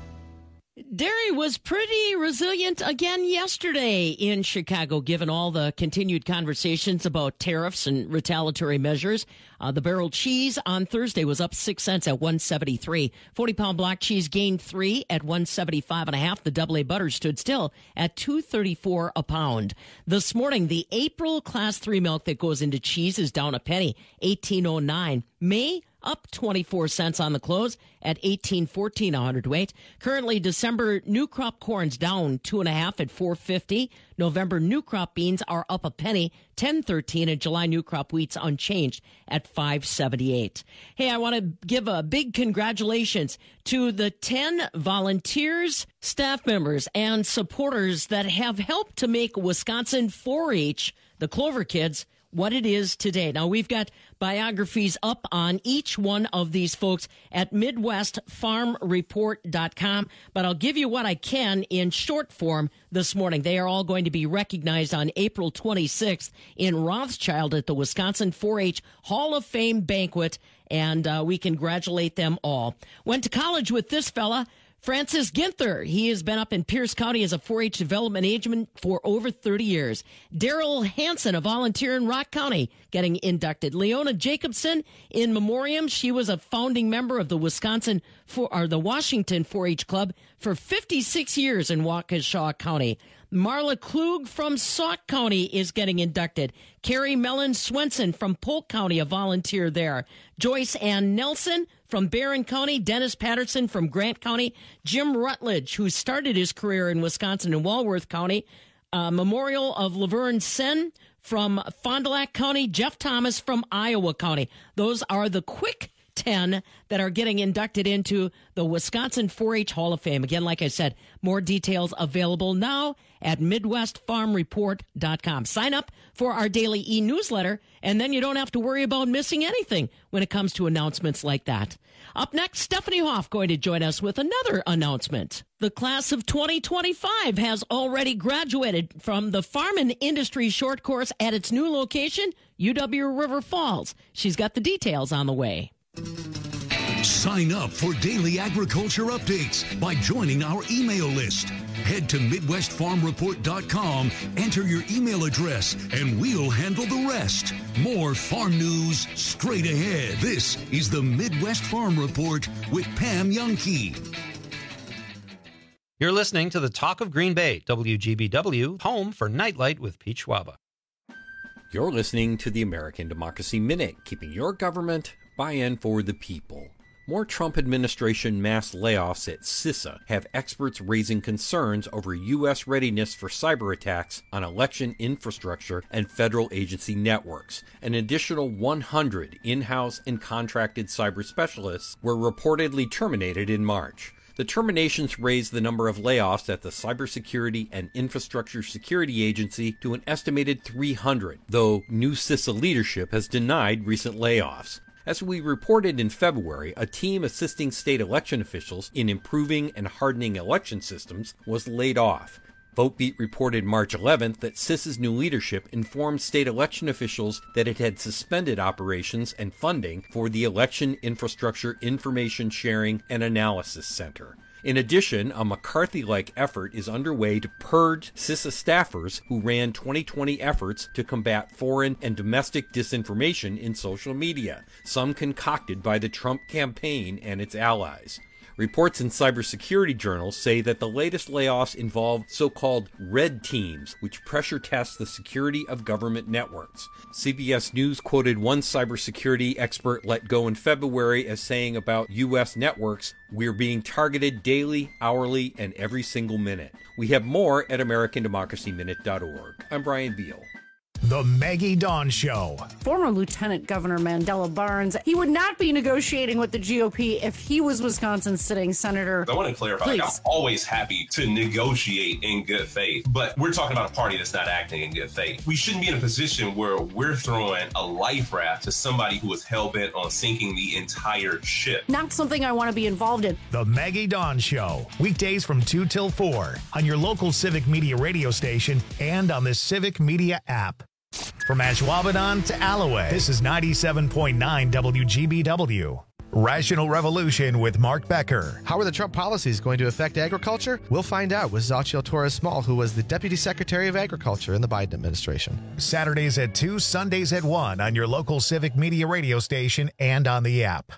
Dairy was pretty resilient again yesterday in Chicago, given all the continued conversations about tariffs and retaliatory measures. Uh, the barrel cheese on Thursday was up six cents at one seventy-three. forty pound block cheese gained three at one seventy-five and a half. The double A butter stood still at two thirty-four a pound. This morning, the April class three milk that goes into cheese is down a penny, eighteen oh nine. May up twenty-four cents on the close at eighteen fourteen a hundredweight. Currently, December new crop corn's down two and a half at four fifty. November new crop beans are up a penny, ten thirteen, and July new crop wheat's unchanged at five seventy-eight. Hey, I want to give a big congratulations to the ten volunteers, staff members, and supporters that have helped to make Wisconsin four H, the Clover Kids, what it is today. Now, we've got biographies up on each one of these folks at midwest farm report dot com, but I'll give you what I can in short form this morning. They are all going to be recognized on April twenty-sixth in Rothschild at the Wisconsin four H Hall of Fame banquet, and uh, we congratulate them all. Went to college with this fella, Francis Ginther. He has been up in Pierce County as a four H development agent for over thirty years. Daryl Hansen, a volunteer in Rock County, getting inducted. Leona Jacobson in memoriam. She was a founding member of the Wisconsin for, or the Washington four H Club for fifty-six years in Waukesha County. Marla Klug from Sauk County is getting inducted. Carrie Mellon Swenson from Polk County, a volunteer there. Joyce Ann Nelson from Barron County. Dennis Patterson from Grant County. Jim Rutledge, who started his career in Wisconsin in Walworth County. Uh, Memorial of Laverne Sen from Fond du Lac County. Jeff Thomas from Iowa County. Those are the quick ten that are getting inducted into the Wisconsin four H Hall of Fame. Again, like I said, more details available now at midwest farm report dot com. Sign up for our daily e-newsletter, and then you don't have to worry about missing anything when it comes to announcements like that. Up next, Stephanie Hoff going to join us with another announcement. The class of twenty twenty-five has already graduated from the Farm and Industry Short Course at its new location, U W River Falls. She's got the details on the way. Sign up for daily agriculture updates by joining our email list. Head to midwest farm report dot com, enter your email address, and we'll handle the rest. More farm news straight ahead. This is the Midwest Farm Report with Pam Youngkey. You're listening to the Talk of Green Bay, W G B W, home for Nightlight with Pete Schwaba. You're listening to the American Democracy Minute, keeping your government by and for the people. More Trump administration mass layoffs at CISA have experts raising concerns over U S readiness for cyber attacks on election infrastructure and federal agency networks. An additional one hundred in-house and contracted cyber specialists were reportedly terminated in March. The terminations raised the number of layoffs at the Cybersecurity and Infrastructure Security Agency to an estimated three hundred, though new CISA leadership has denied recent layoffs. As we reported in February, a team assisting state election officials in improving and hardening election systems was laid off. VoteBeat reported March eleventh that CISA's new leadership informed state election officials that it had suspended operations and funding for the Election Infrastructure Information Sharing and Analysis Center. In addition, a McCarthy-like effort is underway to purge CISA staffers who ran twenty twenty efforts to combat foreign and domestic disinformation in social media, some concocted by the Trump campaign and its allies. Reports in cybersecurity journals say that the latest layoffs involve so-called red teams, which pressure test the security of government networks. C B S News quoted one cybersecurity expert let go in February as saying about U S networks, "We're being targeted daily, hourly, and every single minute." We have more at American Democracy Minute dot org. I'm Brian Beal. The Maggie Dawn Show. Former Lieutenant Governor Mandela Barnes, he would not be negotiating with the G O P if he was Wisconsin's sitting senator. I want to clarify, like, I'm always happy to negotiate in good faith, but we're talking about a party that's not acting in good faith. We shouldn't be in a position where we're throwing a life raft to somebody who is hell-bent on sinking the entire ship. Not something I want to be involved in. The Maggie Dawn Show. Weekdays from two till four on your local Civic Media radio station and on the Civic Media app. From Ashwaubenon to Alloway, this is ninety-seven point nine W G B W. Rational Revolution with Mark Becker. How are the Trump policies going to affect agriculture? We'll find out with Xochitl Torres-Small, who was the Deputy Secretary of Agriculture in the Biden administration. Saturdays at two, Sundays at one on your local Civic Media radio station and on the app.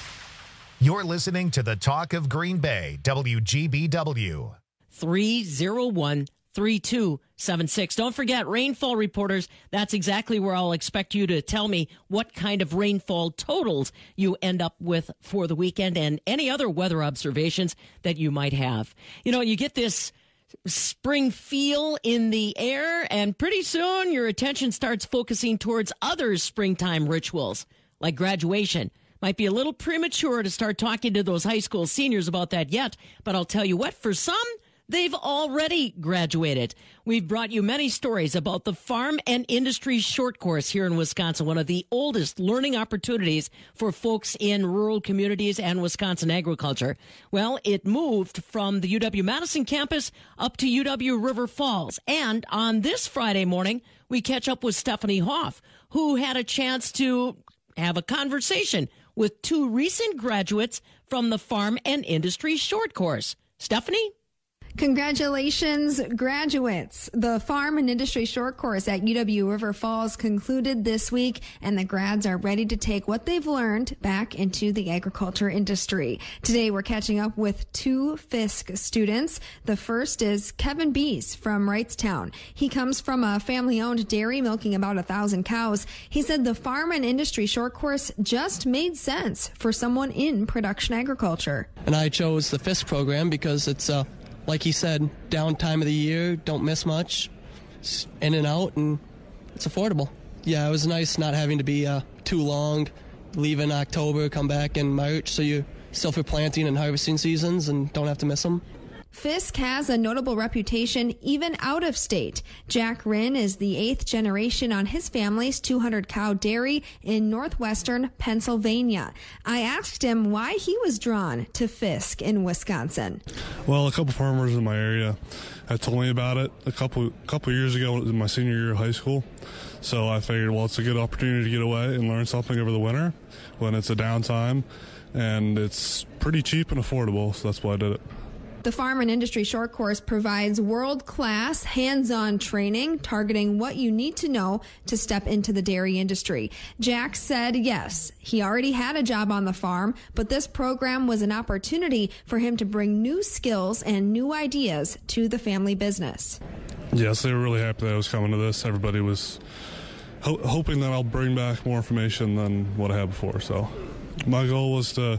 You're listening to the Talk of Green Bay, W G B W. three oh one, three two seven six. Don't forget, rainfall reporters. That's exactly where I'll expect you to tell me what kind of rainfall totals you end up with for the weekend and any other weather observations that you might have. You know, you get this spring feel in the air, and pretty soon your attention starts focusing towards other springtime rituals, like graduation. Might be a little premature to start talking to those high school seniors about that yet, but I'll tell you what, for some, they've already graduated. We've brought you many stories about the Farm and Industry Short Course here in Wisconsin, one of the oldest learning opportunities for folks in rural communities and Wisconsin agriculture. Well, it moved from the U W-Madison campus up to U W River Falls. And on this Friday morning, we catch up with Stephanie Hoff, who had a chance to have a conversation with two recent graduates from the Farm and Industry Short Course. Stephanie? Congratulations, graduates. The Farm and Industry Short Course at U W River Falls concluded this week, and the grads are ready to take what they've learned back into the agriculture industry. Today, we're catching up with two Fisk students. The first is Kevin Bees from Wrightstown. He comes from a family-owned dairy milking about a thousand cows. He said the Farm and Industry Short Course just made sense for someone in production agriculture. And I chose the Fisk program because it's a uh like he said, down time of the year, don't miss much, it's in and out, and it's affordable. Yeah, it was nice not having to be uh, too long, leave in October, come back in March, so you're still for planting and harvesting seasons and don't have to miss them. Fisk has a notable reputation even out of state. Jack Rinn is the eighth generation on his family's two hundred cow dairy in northwestern Pennsylvania. I asked him why he was drawn to Fisk in Wisconsin. Well, a couple farmers in my area had told me about it a couple couple years ago in my senior year of high school. So I figured, well, it's a good opportunity to get away and learn something over the winter when it's a downtime, and it's pretty cheap and affordable, so that's why I did it. The Farm and Industry Short Course provides world-class, hands-on training targeting what you need to know to step into the dairy industry. Jack said yes, he already had a job on the farm, but this program was an opportunity for him to bring new skills and new ideas to the family business. Yes, they were really happy that I was coming to this. Everybody was ho- hoping that I'll bring back more information than what I had before. So my goal was to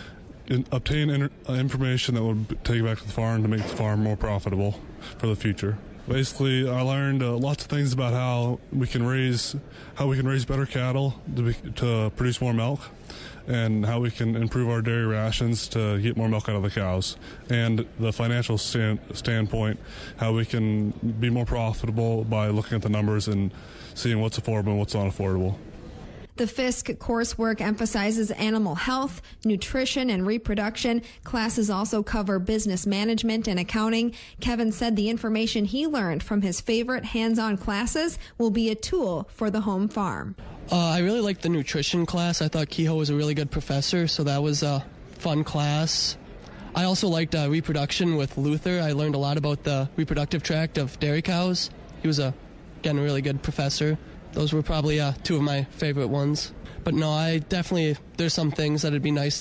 In, obtain in, uh, information that would b- take it back to the farm to make the farm more profitable for the future. Basically, I learned uh, lots of things about how we can raise how we can raise better cattle to, be, to produce more milk, and how we can improve our dairy rations to get more milk out of the cows, and the financial stand, standpoint, how we can be more profitable by looking at the numbers and seeing what's affordable and what's not affordable. The Fisk coursework emphasizes animal health, nutrition, and reproduction. Classes also cover business management and accounting. Kevin said the information he learned from his favorite hands-on classes will be a tool for the home farm. Uh, I really liked the nutrition class. I thought Kehoe was a really good professor, so that was a fun class. I also liked uh, reproduction with Luther. I learned a lot about the reproductive tract of dairy cows. He was, a, again, a really good professor. Those were probably uh, two of my favorite ones. But no, I definitely, there's some things that it'd be nice to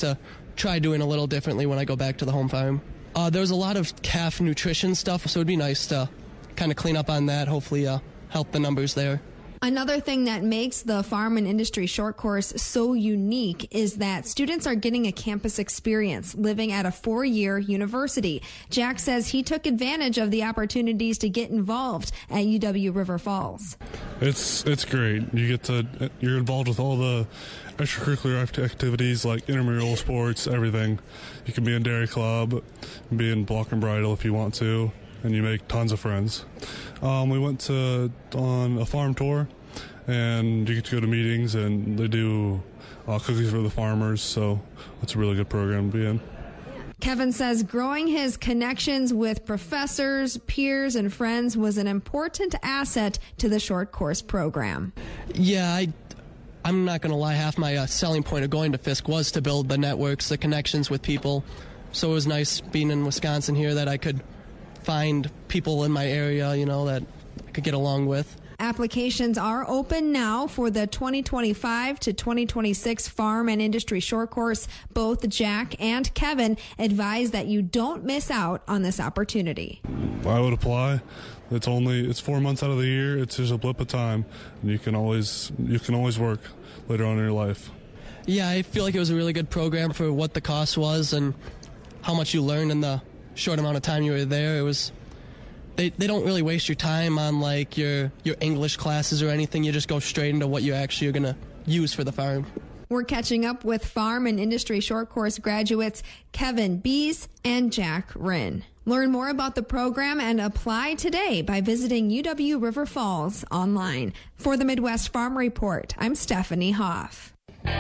try doing a little differently when I go back to the home farm. Uh, there's a lot of calf nutrition stuff, so it'd be nice to kind of clean up on that, hopefully uh, help the numbers there. Another thing that makes the Farm and Industry Short Course so unique is that students are getting a campus experience living at a four-year university. Jack says he took advantage of the opportunities to get involved at U W River Falls. It's it's great. You get to you're involved with all the extracurricular activities like intramural sports, everything. You can be in dairy club, be in block and bridle if you want to, and you make tons of friends. Um, we went to on a farm tour, and you get to go to meetings, and they do uh, cookies for the farmers, so it's a really good program to be in. Kevin says growing his connections with professors, peers, and friends was an important asset to the short course program. Yeah, I, I'm not going to lie. Half my uh, selling point of going to Fisk was to build the networks, the connections with people. So it was nice being in Wisconsin here that I could find people in my area, you know, that I could get along with. Applications are open now for the twenty twenty-five to twenty twenty-six Farm and Industry Short Course. Both Jack and Kevin advise that you don't miss out on this opportunity. I would apply. It's only it's four months out of the year. It's just a blip of time, and you can always you can always work later on in your life. Yeah, I feel like it was a really good program for what the cost was and how much you learned in the short amount of time you were there. It was they they don't really waste your time on like your your English classes or anything. You just go straight into what you actually are going to use for the farm. We're catching up with Farm and Industry Short Course graduates Kevin Bees and Jack Rinn. Learn more about the program and apply today by visiting U W River Falls online. For the Midwest Farm Report, I'm Stephanie Hoff.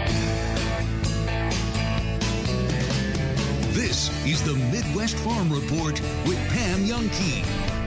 This is the Midwest Farm Report with Pam Youngkey.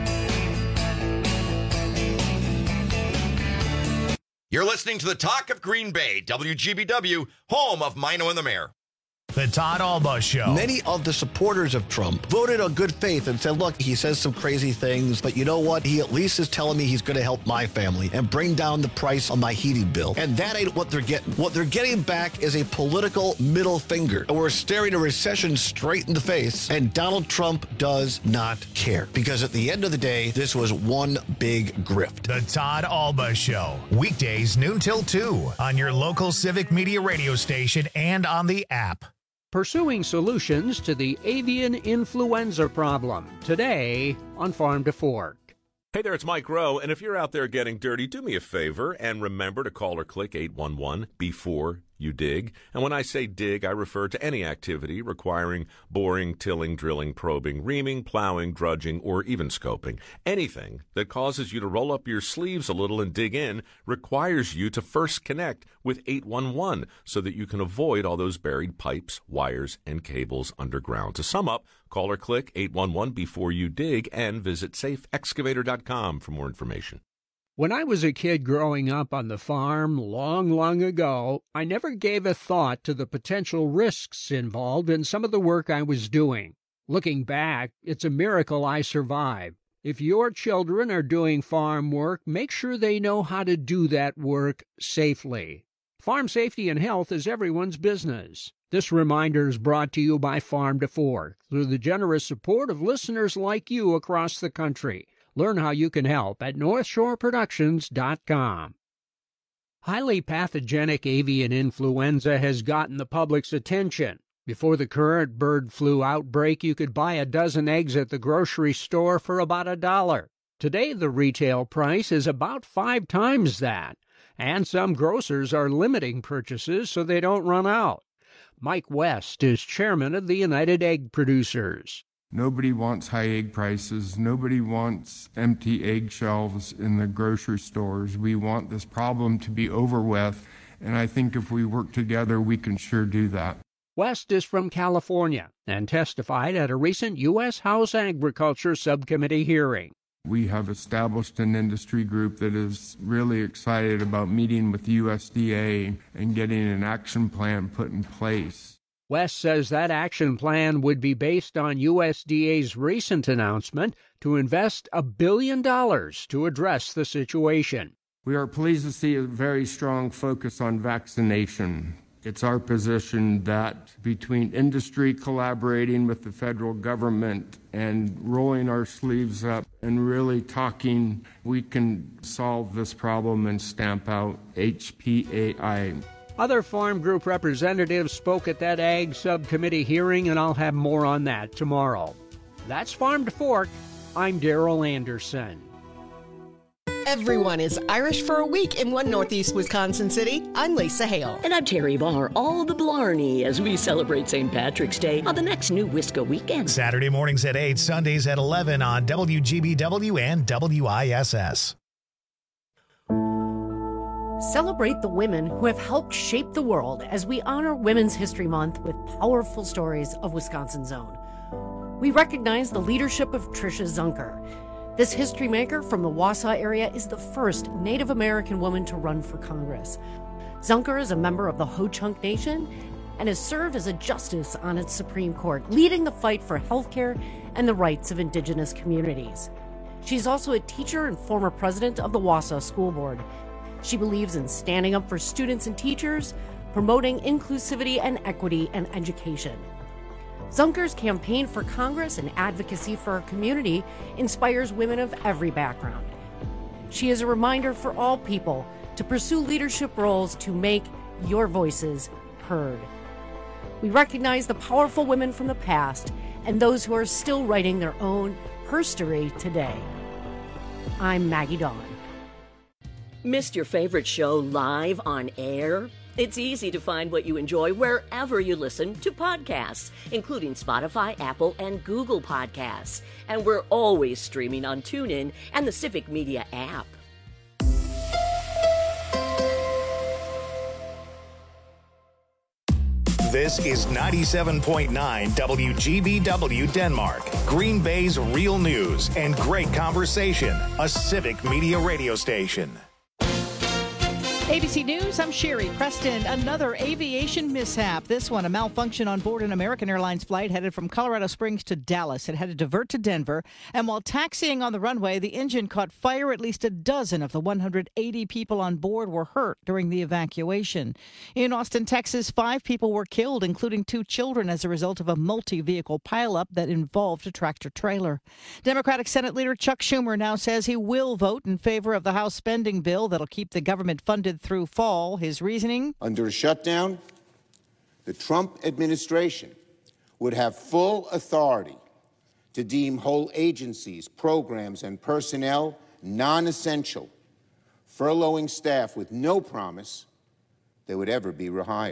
You're listening to the Talk of Green Bay, W G B W, home of Mino and the Mayor. The Todd Alba Show. Many of the supporters of Trump voted on good faith and said, look, he says some crazy things, but you know what? He at least is telling me he's going to help my family and bring down the price on my heating bill. And that ain't what they're getting. What they're getting back is a political middle finger. We're staring a recession straight in the face, and Donald Trump does not care. Because at the end of the day, this was one big grift. The Todd Alba Show. Weekdays noon till two on your local Civic Media radio station and on the app. Pursuing solutions to the avian influenza problem today on Farm to Fork. Hey there, it's Mike Rowe, and if you're out there getting dirty, do me a favor and remember to call or click eight one one before you dig. And when I say dig, I refer to any activity requiring boring, tilling, drilling, probing, reaming, plowing, drudging, or even scoping. Anything that causes you to roll up your sleeves a little and dig in requires you to first connect with eight one one so that you can avoid all those buried pipes, wires, and cables underground. To sum up, call or click eight one one before you dig and visit safe excavator dot com for more information. When I was a kid growing up on the farm long, long ago, I never gave a thought to the potential risks involved in some of the work I was doing. Looking back, it's a miracle I survived. If your children are doing farm work, make sure they know how to do that work safely. Farm safety and health is everyone's business. This reminder is brought to you by Farm to Fork through the generous support of listeners like you across the country. Learn how you can help at north shore productions dot com. Highly pathogenic avian influenza has gotten the public's attention. Before the current bird flu outbreak, you could buy a dozen eggs at the grocery store for about a dollar. Today, the retail price is about five times that, and some grocers are limiting purchases so they don't run out. Mike West is chairman of the United Egg Producers. Nobody wants high egg prices. Nobody wants empty egg shelves in the grocery stores. We want this problem to be over with, and I think if we work together, we can sure do that. West is from California and testified at a recent U S House Agriculture Subcommittee hearing. We have established an industry group that is really excited about meeting with U S D A and getting an action plan put in place. West says that action plan would be based on U S D A's recent announcement to invest a billion dollars to address the situation. We are pleased to see a very strong focus on vaccination. It's our position that between industry collaborating with the federal government and rolling our sleeves up and really talking, we can solve this problem and stamp out H P A I. Other farm group representatives spoke at that Ag Subcommittee hearing, and I'll have more on that tomorrow. That's Farm to Fork. I'm Darrell Anderson. Everyone is Irish for a week in one Northeast Wisconsin city. I'm Lisa Hale. And I'm Terry Barr, all the Blarney, as we celebrate Saint Patrick's Day on the next New Wisco weekend. Saturday mornings at eight, Sundays at eleven on W G B W and W I S S. Celebrate the women who have helped shape the world as we honor Women's History Month with powerful stories of Wisconsin's own. We recognize the leadership of Tricia Zunker. This history maker from the Wausau area is the first Native American woman to run for Congress. Zunker is a member of the Ho-Chunk Nation and has served as a justice on its Supreme Court, leading the fight for health care and the rights of indigenous communities. She's also a teacher and former president of the Wausau School Board. She believes in standing up for students and teachers, promoting inclusivity and equity in education. Zunker's campaign for Congress and advocacy for her community inspires women of every background. She is a reminder for all people to pursue leadership roles to make your voices heard. We recognize the powerful women from the past and those who are still writing their own herstory today. I'm Maggie Dawn. Missed your favorite show live on air? It's easy to find what you enjoy wherever you listen to podcasts, including Spotify, Apple, and Google Podcasts. And we're always streaming on TuneIn and the Civic Media app. This is ninety-seven point nine W G B W Denmark, Green Bay's real news and great conversation, a Civic Media radio station. A B C News, I'm Sherry Preston. Another aviation mishap. This one, a malfunction on board an American Airlines flight headed from Colorado Springs to Dallas. It had to divert to Denver, and while taxiing on the runway, the engine caught fire. At least a dozen of the one hundred eighty people on board were hurt during the evacuation. In Austin, Texas, five people were killed, including two children, as a result of a multi-vehicle pileup that involved a tractor-trailer. Democratic Senate Leader Chuck Schumer now says he will vote in favor of the House spending bill that'll keep the government funded through fall. His reasoning? Under a shutdown, the Trump administration would have full authority to deem whole agencies, programs, and personnel non-essential, furloughing staff with no promise they would ever be rehired.